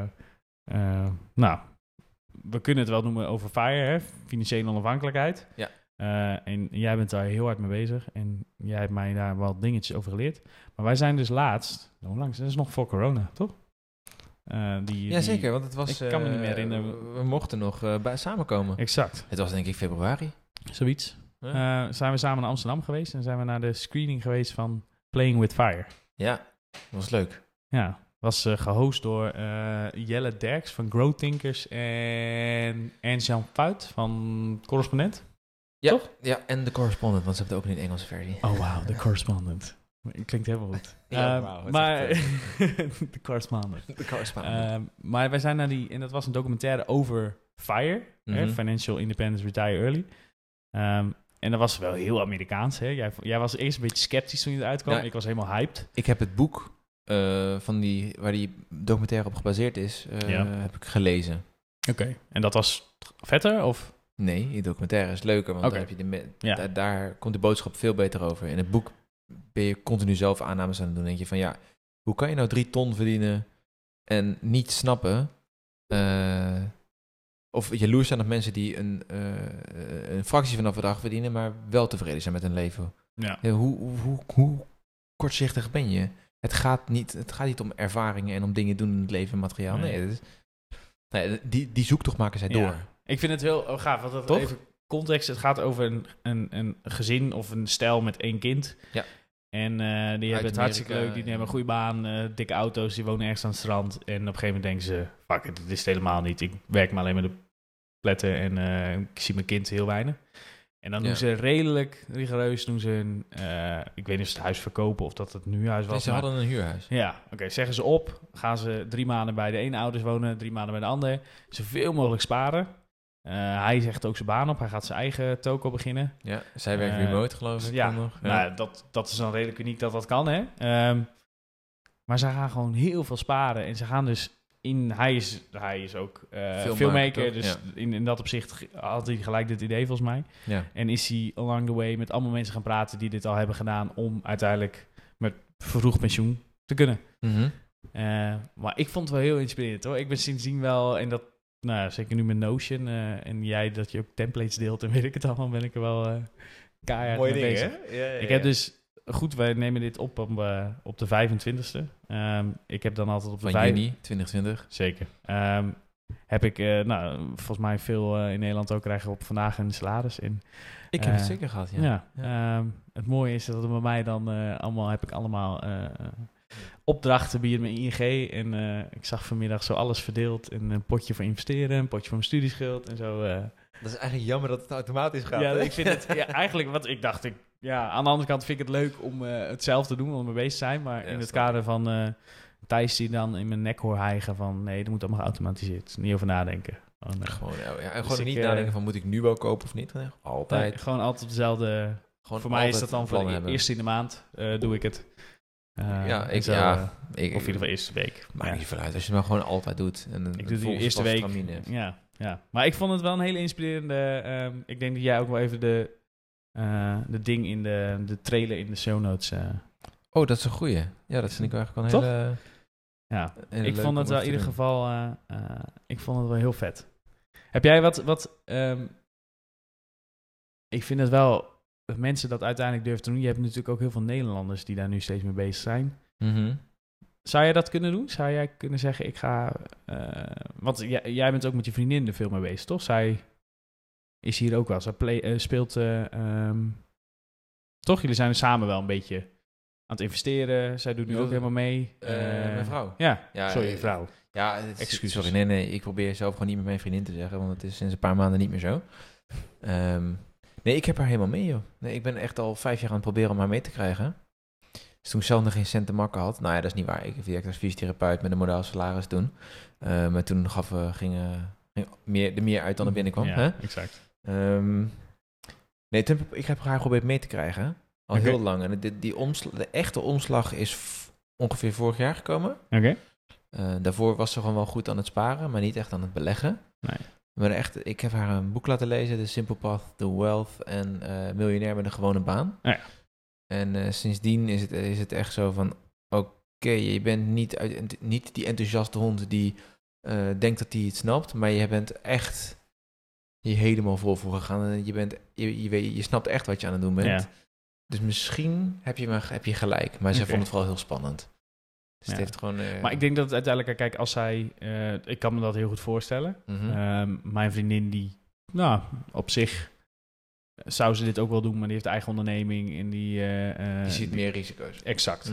we kunnen het wel noemen over FIRE, hè? Financiële onafhankelijkheid. Ja. En jij bent daar heel hard mee bezig en jij hebt mij daar wel dingetjes over geleerd. Maar wij zijn dus laatst, hoe lang? Dat is nog voor corona, toch? Ja, zeker, want het was... Ik kan me niet meer herinneren. We mochten nog samenkomen. Exact. Het was denk ik februari. Zoiets. Ja. Zijn we samen naar Amsterdam geweest en zijn we naar de screening geweest van Playing with Fire. Ja, dat was leuk. Ja, was gehost door Jelle Derks van Grow Thinkers en Ernst-Jan Puit van Correspondent. Ja, Toch? ja, en de correspondent, want ze hebben het ook in de Engelse versie. Oh wow, de Correspondent. Klinkt helemaal goed. Ja, wauw, het is maar echt, de Correspondent. De correspondent. Maar wij zijn naar en dat was een documentaire over FIRE, hè, Financial Independence Retire Early. En dat was wel heel Amerikaans. Hè? Jij was eerst een beetje sceptisch toen je eruit kwam. Ja. Ik was helemaal hyped. Ik heb het boek waar die documentaire op gebaseerd is, heb ik gelezen. Oké. En dat was vetter of? Nee, die documentaire is leuker, want Oké. dan heb je daar komt de boodschap veel beter over. In het boek ben je continu zelf aannames aan het doen. Denk je van ja, hoe kan je nou 3 ton verdienen en niet snappen, of jaloers zijn op mensen die een fractie van een dag verdienen, maar wel tevreden zijn met hun leven. Ja. Ja, hoe kortzichtig ben je? Het gaat niet om ervaringen en om dingen doen in het leven en materiaal. Nee, die zoektocht maken zij door. Ja. Ik vind het heel gaaf. Want Toch? even context. Het gaat over een gezin of een stel met 1 kind. Ja. En die hebben het hartstikke Amerika, leuk. Die hebben een goede baan, dikke auto's. Die wonen ergens aan het strand. En op een gegeven moment denken ze... Fuck it, dit is het helemaal niet. Ik werk maar alleen met de pletten en ik zie mijn kind heel weinig. En dan doen ze redelijk rigoureus, ik weet niet of ze het huis verkopen of dat het een huurhuis was. Nee, ze hadden een huurhuis. Ja, oké. Zeggen ze op, gaan ze 3 maanden bij de ene ouders wonen, 3 maanden bij de andere. Zoveel mogelijk sparen. Hij zegt ook zijn baan op, hij gaat zijn eigen toko beginnen. Ja, zij werkt remote geloof ik. Ja, dan nog. Nou, dat is dan redelijk uniek dat kan, hè. Maar ze gaan gewoon heel veel sparen en ze gaan dus hij is ook filmmaker, dus in dat opzicht had hij gelijk dit idee volgens mij. Ja. En is hij along the way met allemaal mensen gaan praten die dit al hebben gedaan om uiteindelijk met vervroegd pensioen te kunnen. Mhm. Maar ik vond het wel heel inspirerend hoor. Ik ben sindsdien wel, en dat, zeker nu met Notion en jij dat je ook templates deelt en weet ik het allemaal, ben ik er wel keihard mee bezig. Ja, Ik heb dus... Goed, wij nemen dit op de 25e. Ik heb dan altijd op de van juni 2020. Zeker. Heb ik, volgens mij veel in Nederland ook krijgen op vandaag een salaris. En, Ik heb het zeker gehad, ja. Het mooie is dat er bij mij dan allemaal opdrachten bieden met ING. En ik zag vanmiddag zo alles verdeeld. En een potje voor investeren, een potje voor mijn studieschuld en zo. Dat is eigenlijk jammer dat het automatisch gaat. Ja, ik vind het eigenlijk wat ik dacht. Aan de andere kant vind ik het leuk om het zelf te doen, om mee bezig te zijn. Maar in het kader van Thijs die dan in mijn nek hoor hijgen van nee, dat moet allemaal geautomatiseerd. Niet over nadenken. Gewoon niet nadenken van moet ik nu wel kopen of niet? Nee, altijd. Nee, gewoon altijd op dezelfde... Voor mij is dat dan voor de eerste in de maand doe ik het. Of in ieder geval eerste week. Maakt niet veel uit. Als je het maar gewoon altijd doet. En ik doe het de eerste week. Ja. Ja, maar ik vond het wel een hele inspirerende... ik denk dat jij ook wel even de ding in de trailer in de show notes... Oh, dat is een goeie. Ja, dat vind ik eigenlijk wel een Toch? hele... Ja, hele ik leuke vond het om wel even in te ieder doen. geval... ik vond het wel heel vet. Heb jij ik vind het wel... Dat mensen dat uiteindelijk durven te doen. Je hebt natuurlijk ook heel veel Nederlanders die daar nu steeds mee bezig zijn. Mhm. Zou jij dat kunnen doen? Zou jij kunnen zeggen, ik ga... want jij bent ook met je vriendin er veel mee bezig, toch? Zij is hier ook wel. Zij speelt... toch? Jullie zijn er samen wel een beetje aan het investeren. Zij doet nu ook helemaal mee. Mijn vrouw. Ja, Ja, sorry, vrouw. Ja, Excuses. Sorry, nee. Ik probeer zelf gewoon niet met mijn vriendin te zeggen, want het is sinds een paar maanden niet meer zo. Nee, ik heb haar helemaal mee, joh. Nee, ik ben echt al 5 jaar aan het proberen om haar mee te krijgen. Dus toen ik zelf nog geen cent te makken had... Nou ja, dat is niet waar. Ik werkte als fysiotherapeut met een modaal salaris toen. Maar toen ging meer uit dan er binnenkwam. Ja, Hè? exact. Nee, ik heb haar geprobeerd mee te krijgen. Al Oké. heel lang. En de echte omslag is ongeveer vorig jaar gekomen. Oké. Daarvoor was ze gewoon wel goed aan het sparen, maar niet echt aan het beleggen. Nee. Maar echt, ik heb haar een boek laten lezen, The Simple Path to Wealth en Miljonair met een gewone baan. Ja. En sindsdien is het echt zo van, oké, je bent niet die enthousiaste hond die denkt dat hij het snapt, maar je bent echt hier helemaal vol voor gegaan. En je snapt echt wat je aan het doen bent. Ja. Dus misschien heb je gelijk, maar zij Oké. vond het vooral heel spannend. Dus Ja. het heeft gewoon... Maar ik denk dat het uiteindelijk... Kijk, als zij... ik kan me dat heel goed voorstellen. Mhm. Mijn vriendin die... Nou, op zich zou ze dit ook wel doen, maar die heeft eigen onderneming en die... Je ziet meer risico's. Exact.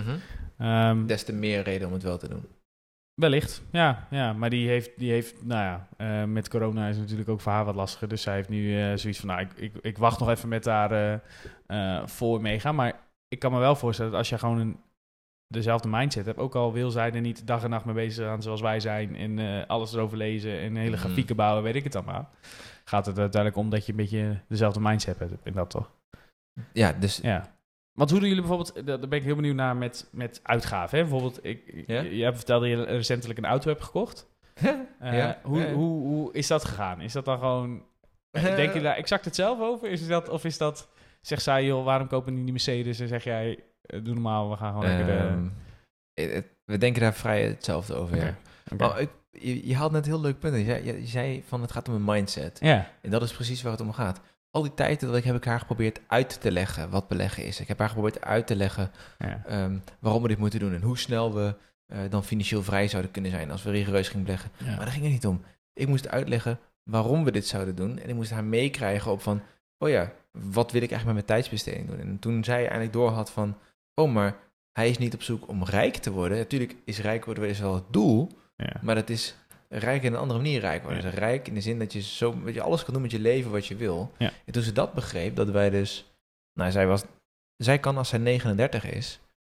Des te meer reden om het wel te doen. Wellicht, ja. Maar die heeft nou ja, met corona is het natuurlijk ook voor haar wat lastiger. Dus zij heeft nu zoiets van, nou, ik wacht nog even met haar voor meegaan. Maar ik kan me wel voorstellen dat als je gewoon dezelfde mindset hebt, ook al wil zij er niet dag en nacht mee bezig zijn zoals wij zijn en alles erover lezen en hele grafieken bouwen, weet ik het allemaal. Gaat het uiteindelijk om dat je een beetje dezelfde mindset hebt in dat, toch? Ja, dus... Ja. Want hoe doen jullie bijvoorbeeld, daar ben ik heel benieuwd naar met uitgaven. Hè? Bijvoorbeeld, je hebt verteld dat je recentelijk een auto hebt gekocht. Ja. Hoe is dat gegaan? Is dat dan gewoon, denk je daar exact hetzelfde over? Of is dat, zegt zij, joh, waarom kopen die Mercedes? En zeg jij, doe normaal, we gaan gewoon lekker we denken daar vrij hetzelfde over, ja. Oké. Maar je haalt net een heel leuk punt. Je zei van het gaat om een mindset. Ja. En dat is precies waar het om gaat. Al die tijd heb ik haar geprobeerd uit te leggen wat beleggen is. Ik heb haar geprobeerd uit te leggen waarom we dit moeten doen. En hoe snel we dan financieel vrij zouden kunnen zijn als we rigoureus gingen beleggen. Ja. Maar daar ging het niet om. Ik moest uitleggen waarom we dit zouden doen. En ik moest haar meekrijgen op van, oh ja, wat wil ik eigenlijk met mijn tijdsbesteding doen? En toen zij eindelijk doorhad van, oh, maar hij is niet op zoek om rijk te worden. Natuurlijk is rijk worden is wel het doel, maar dat is rijk in een andere manier rijk worden. Ja. Dus rijk in de zin dat je alles kan doen met je leven wat je wil. Ja. En toen ze dat begreep, dat wij dus... Nou, zij kan als zij 39 is,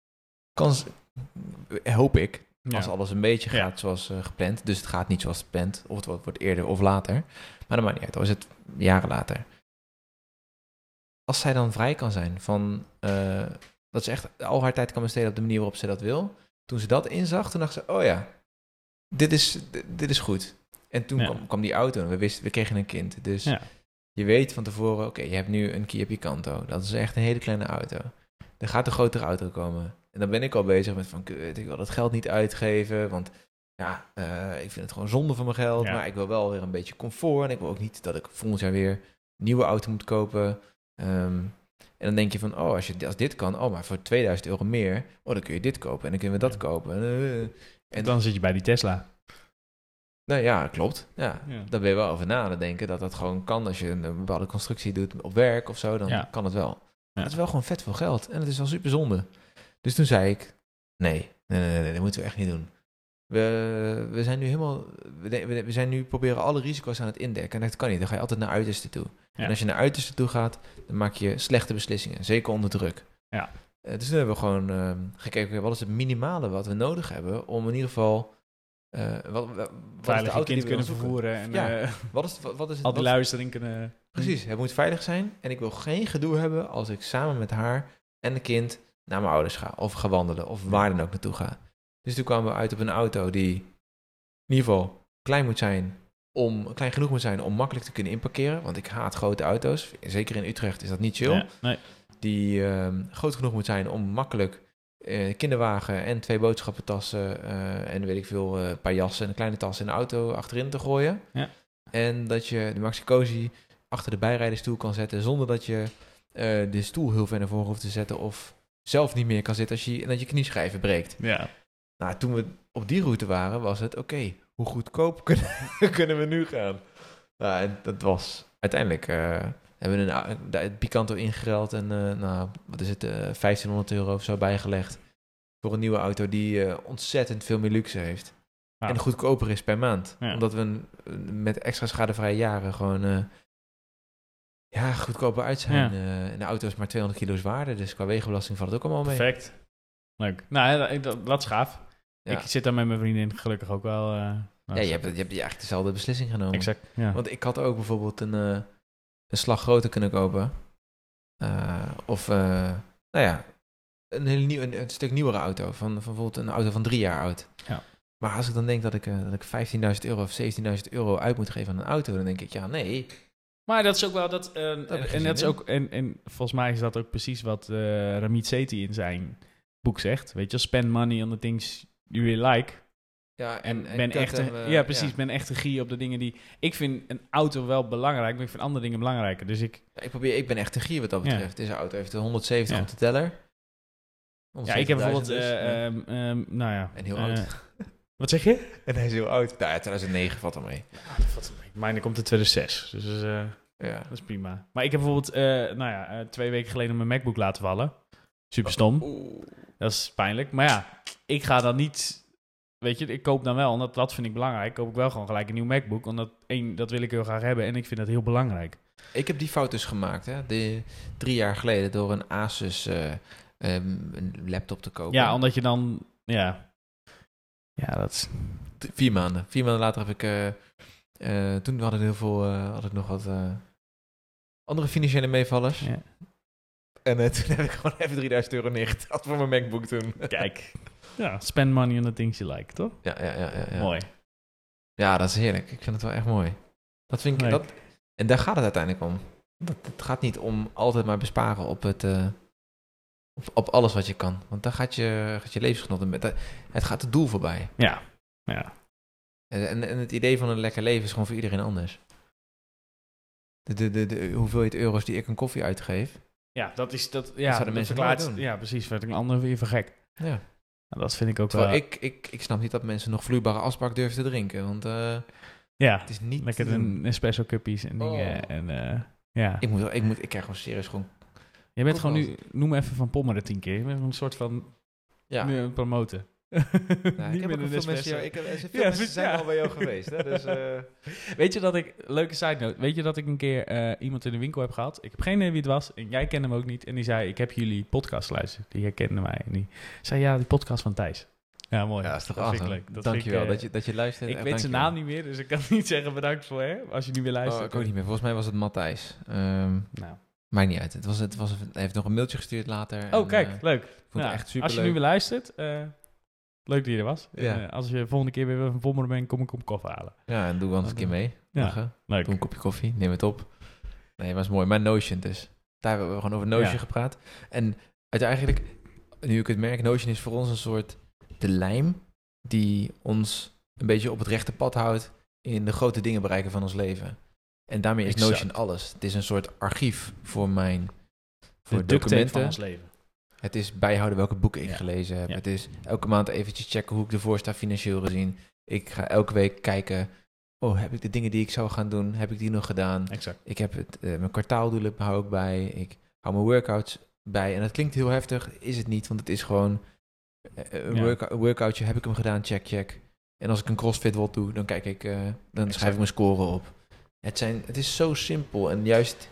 hoop ik, als alles een beetje gaat zoals gepland. Dus het gaat niet zoals gepland, of het wordt eerder of later. Maar dat maakt niet uit, al is het jaren later. Als zij dan vrij kan zijn van... dat ze echt al haar tijd kan besteden op de manier waarop ze dat wil. Toen ze dat inzag, toen dacht ze, oh ja, dit is goed. En toen kwam die auto en we kregen een kind. Dus je weet van tevoren, oké, je hebt nu een Kia Picanto. Dat is echt een hele kleine auto. Er gaat een grotere auto komen. En dan ben ik al bezig met van, ik wil dat geld niet uitgeven, want ik vind het gewoon zonde van mijn geld. Maar ik wil wel weer een beetje comfort. En ik wil ook niet dat ik volgend jaar weer een nieuwe auto moet kopen. En dan denk je van, als dit kan, maar voor €2000 meer, dan kun je dit kopen en dan kunnen we dat kopen. En dan zit je bij die Tesla. Nou ja, klopt. Ja. Daar ben je wel over na te denken dat dat gewoon kan. Als je een bepaalde constructie doet op werk of zo, dan kan het wel. Maar het is wel gewoon vet veel geld en het is wel super zonde. Dus toen zei ik, nee, dat moeten we echt niet doen. We zijn nu we zijn nu proberen alle risico's aan het indekken. En dat kan niet, dan ga je altijd naar uiterste toe. Ja. En als je naar uiterste toe gaat, dan maak je slechte beslissingen. Zeker onder druk. Ja. Dus toen hebben we gewoon gekeken, wat is het minimale wat we nodig hebben om in ieder geval... veilig je kind kunnen vervoeren. En, wat is het? Al die luistering kunnen... Precies, het moet veilig zijn. En ik wil geen gedoe hebben als ik samen met haar en de kind naar mijn ouders ga. Of ga wandelen, of waar dan ook naartoe ga. Dus toen kwamen we uit op een auto die in ieder geval klein moet zijn, klein genoeg moet zijn om makkelijk te kunnen inparkeren. Want ik haat grote auto's. Zeker in Utrecht is dat niet chill. Ja, nee. Die groot genoeg moet zijn om makkelijk kinderwagen en 2 boodschappentassen en weet ik veel, een paar jassen en een kleine tas in de auto achterin te gooien. Ja. En dat je de Maxi-Cosi achter de bijrijderstoel kan zetten zonder dat je de stoel heel ver naar voren hoeft te zetten of zelf niet meer kan zitten en dat je knieschijven breekt. Ja. Nou, toen we op die route waren, was het oké, hoe goedkoop kunnen we nu gaan? Nou, en dat was uiteindelijk... hebben we het Picanto ingeruild en wat is het, €1.500 of zo bijgelegd voor een nieuwe auto die ontzettend veel meer luxe heeft. Ja. En goedkoper is per maand. Ja. Omdat we met extra schadevrije jaren gewoon goedkoper uit zijn. Ja. En de auto is maar 200 kilo zwaarder, dus qua wegenbelasting valt het ook allemaal mee. Perfect. Leuk. Nou, dat is gaaf. Ja. Ik zit daar met mijn vriendin gelukkig ook wel... Je hebt eigenlijk dezelfde beslissing genomen. Exact, ja. Want ik had ook bijvoorbeeld een slag groter kunnen kopen. Een stuk nieuwere auto. Van bijvoorbeeld een auto van 3 jaar oud. Ja. Maar als ik dan denk dat ik €15.000 of €17.000 uit moet geven aan een auto, dan denk ik, ja, nee. Maar dat is ook wel dat... en dat is ook, en volgens mij is dat ook precies wat Ramit Sethi in zijn boek zegt. Weet je, spend money on the things you really like. Ja, En ben echt een gier op de dingen die... Ik vind een auto wel belangrijk, maar ik vind andere dingen belangrijker. Dus ik ben echt een gier wat dat betreft. Deze auto heeft 170 op de teller. Ja, ik heb bijvoorbeeld... En heel oud. Wat zeg je? En hij is heel oud. Nou ja, 2009 valt er mee. Ja, dat valt er mee. Mijne komt in 2006, dus dat is prima. Maar ik heb bijvoorbeeld 2 weken geleden mijn MacBook laten vallen. Super stom. Dat is pijnlijk. Maar ja, ik ga dan niet... Weet je, ik koop dan wel, omdat dat vind ik belangrijk, koop ik wel gewoon gelijk een nieuw MacBook. Omdat dat wil ik heel graag hebben en ik vind dat heel belangrijk. Ik heb die foto's gemaakt, hè, 3 jaar geleden, door een Asus een laptop te kopen. Ja, omdat je dan, ja, dat is... 4 maanden. 4 maanden later heb ik, toen had ik nog wat andere financiële meevallers. Ja. En toen heb ik gewoon even €3.000 neergeteld voor mijn MacBook toen. Kijk. Ja, spend money on the things you like, toch? Ja. Mooi. Ja, dat is heerlijk. Ik vind het wel echt mooi. Dat vind ik, en daar gaat het uiteindelijk om. Het gaat niet om altijd maar besparen op alles wat je kan. Want dan gaat je levensgenot... Het gaat het doel voorbij. Ja. En het idee van een lekker leven is gewoon voor iedereen anders. De hoeveelheid euro's die ik een koffie uitgeef... Ja, dat is... Dat zouden mensen nooit doen. Ja, precies. Werd een ander weer vergek. Ja. Nou, dat vind ik ook Terwijl wel... Ik snap niet dat mensen nog vloeibare asbak durven te drinken. Want het is niet... Lekker een espresso cuppies en dingen. En, ja. Ik krijg gewoon serieus gewoon... Je bent gewoon nu... Noem even Van Pommeren 10 keer. Je bent een soort van... Ja. Promoten. Nou, ik heb ook veel mensen zijn al bij jou geweest. Hè? Dus, Weet je dat ik... Leuke side note. Weet je dat ik een keer iemand in de winkel heb gehad? Ik heb geen idee wie het was. En jij kende hem ook niet. En die zei, ik heb jullie podcast geluisterd. Die herkende mij. En die zei, ja, die podcast van Thijs. Ja, mooi. Ja, dat is toch vind ik awesome. leuk. Dankjewel dat je luistert. Ik weet zijn naam niet meer, dus ik kan niet zeggen bedankt voor, hè, als je niet meer luistert. Ik ook niet meer. Volgens mij was het Matthijs. Nou. Maakt niet uit. Hij heeft nog een mailtje gestuurd later. Oh, kijk, leuk. Vond het echt super als je nu weer luistert, leuk dat je er was. Ja. En, als je volgende keer weer van Pommeren bent, kom ik koffie halen. Ja, en doe anders een keer mee. Ja, leuk. Doe een kopje koffie, neem het op. Nee, was mooi. Maar Notion dus. Daar hebben we gewoon over Notion gepraat. En uiteindelijk, nu ik het merk, Notion is voor ons een soort de lijm die ons een beetje op het rechte pad houdt in de grote dingen bereiken van ons leven. En daarmee is Notion alles. Het is een soort archief voor documenten van ons leven. Het is bijhouden welke boeken ik gelezen heb. Ja. Het is elke maand eventjes checken hoe ik ervoor sta financieel gezien. Ik ga elke week kijken, heb ik de dingen die ik zou gaan doen, heb ik die nog gedaan? Exact. Ik heb mijn kwartaaldoelen hou ik bij. Ik hou mijn workouts bij. En dat klinkt heel heftig, is het niet, want het is gewoon een workoutje, heb ik hem gedaan, check. En als ik een CrossFit wat doe, dan kijk ik, dan schrijf ik mijn score op. Het is zo simpel en juist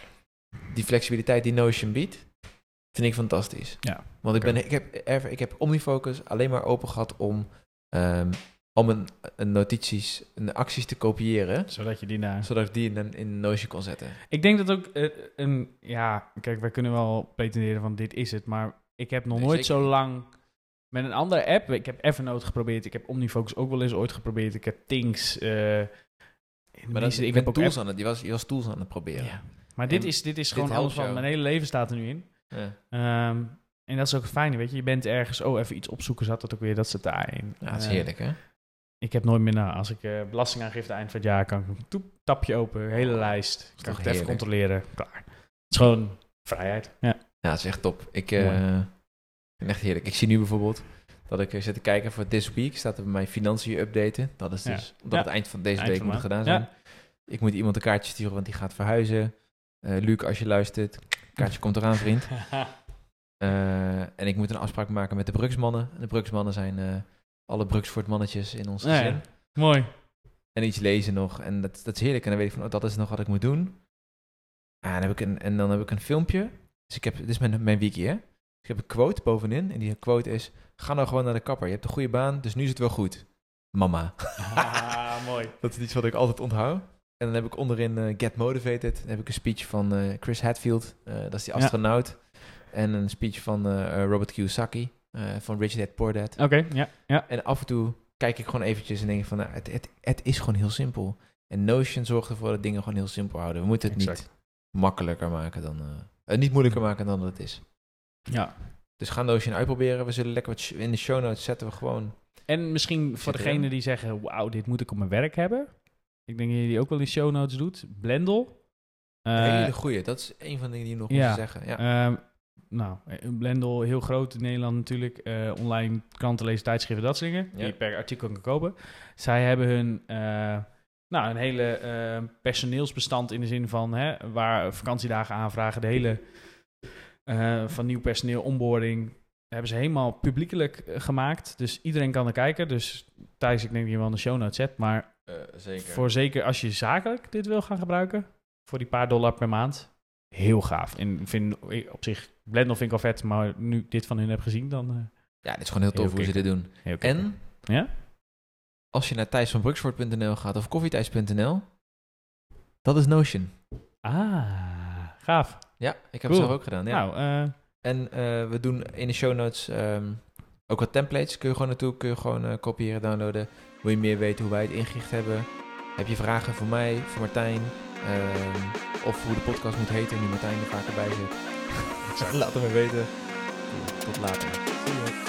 die flexibiliteit die Notion biedt, vind ik fantastisch. Ja. Want ik heb OmniFocus alleen maar open gehad om mijn notities en acties te kopiëren. Zodat ik die in Notion kon zetten. Ik denk dat ook kijk, wij kunnen wel pretenderen van dit is het, maar ik heb nog nooit zo lang met een andere app. Ik heb Evernote geprobeerd, ik heb OmniFocus ook wel eens ooit geprobeerd. Ik heb Things, Maar ik ben tools aan het... Je was tools aan het proberen. Ja. Maar dit is gewoon alles van... Mijn hele leven staat er nu in. Ja. En dat is ook fijn, weet je. Je bent ergens... even iets opzoeken, zat dat ook weer. Dat zit daarin. Ja, dat is heerlijk, hè? Ik heb nooit meer... als ik belastingaangifte eind van het jaar... kan ik een tapje open, hele lijst. Kan ik het even controleren. Klaar. Het is gewoon vrijheid. Ja, het is echt top. Ik vind echt heerlijk. Ik zie nu bijvoorbeeld... dat ik zit te kijken voor this week. Staat er bij mijn financiën updaten. Dat is dus... omdat het eind van deze week moet gedaan zijn. Ja. Ik moet iemand een kaartje sturen, want die gaat verhuizen. Luc, als je luistert... kaartje komt eraan, vriend. En ik moet een afspraak maken met de Bruksmannen. De Bruksmannen zijn alle Bruksvoort mannetjes in ons gezin. Ja. Mooi. En iets lezen nog. En dat is heerlijk. En dan weet ik van, dat is nog wat ik moet doen. En dan heb ik een filmpje. Dus dit is mijn wiki, hè. Dus ik heb een quote bovenin. En die quote is... Ga nou gewoon naar de kapper. Je hebt een goede baan, dus nu is het wel goed. Mama. Mooi. Dat is iets wat ik altijd onthoud. En dan heb ik onderin Get Motivated. Dan heb ik een speech van Chris Hadfield. Dat is die astronaut. Ja. En een speech van Robert Kiyosaki. Van Rich Dad Poor Dad. Oké. En af en toe kijk ik gewoon eventjes en denk van... het is gewoon heel simpel. En Notion zorgt ervoor dat dingen gewoon heel simpel houden. We moeten het niet makkelijker maken dan... niet moeilijker maken dan dat het is. Ja. Dus ga Notion uitproberen. We zullen lekker wat in de show notes zetten we gewoon... En misschien voor degenen die zeggen... Wauw, dit moet ik op mijn werk hebben... Ik denk dat je die ook wel in show notes doet. Blendle. Een hele goeie. Dat is een van de dingen die je nog moet zeggen. Ja. Blendle, heel groot in Nederland natuurlijk. Online kranten lezen, tijdschriften, dat soort dingen. Die je per artikel kan kopen. Zij hebben hun... een hele personeelsbestand in de zin van... waar vakantiedagen aanvragen. De hele... van nieuw personeel, onboarding... hebben ze helemaal publiekelijk gemaakt. Dus iedereen kan er kijken. Dus Thijs, ik denk dat je wel een show notes zet. Maar zeker als je zakelijk dit wil gaan gebruiken... voor die paar dollar per maand... heel gaaf. En ik vind op zich... Blendle vind ik al vet, maar nu ik dit van hun heb gezien, dan... ja, dit is gewoon heel tof hoe ze dit doen. En... als je naar thijsvanbruksvoort.nl gaat of koffiethijs.nl... dat is Notion. Gaaf. Ja, ik heb het zelf ook gedaan. Ja. Nou, en we doen in de show notes ook wat templates. Kun je gewoon naartoe, kun je gewoon kopiëren, downloaden. Wil je meer weten hoe wij het ingericht hebben? Heb je vragen voor mij, voor Martijn? Of hoe de podcast moet heten, nu Martijn er vaker bij zit? Laat het me weten. Tot later.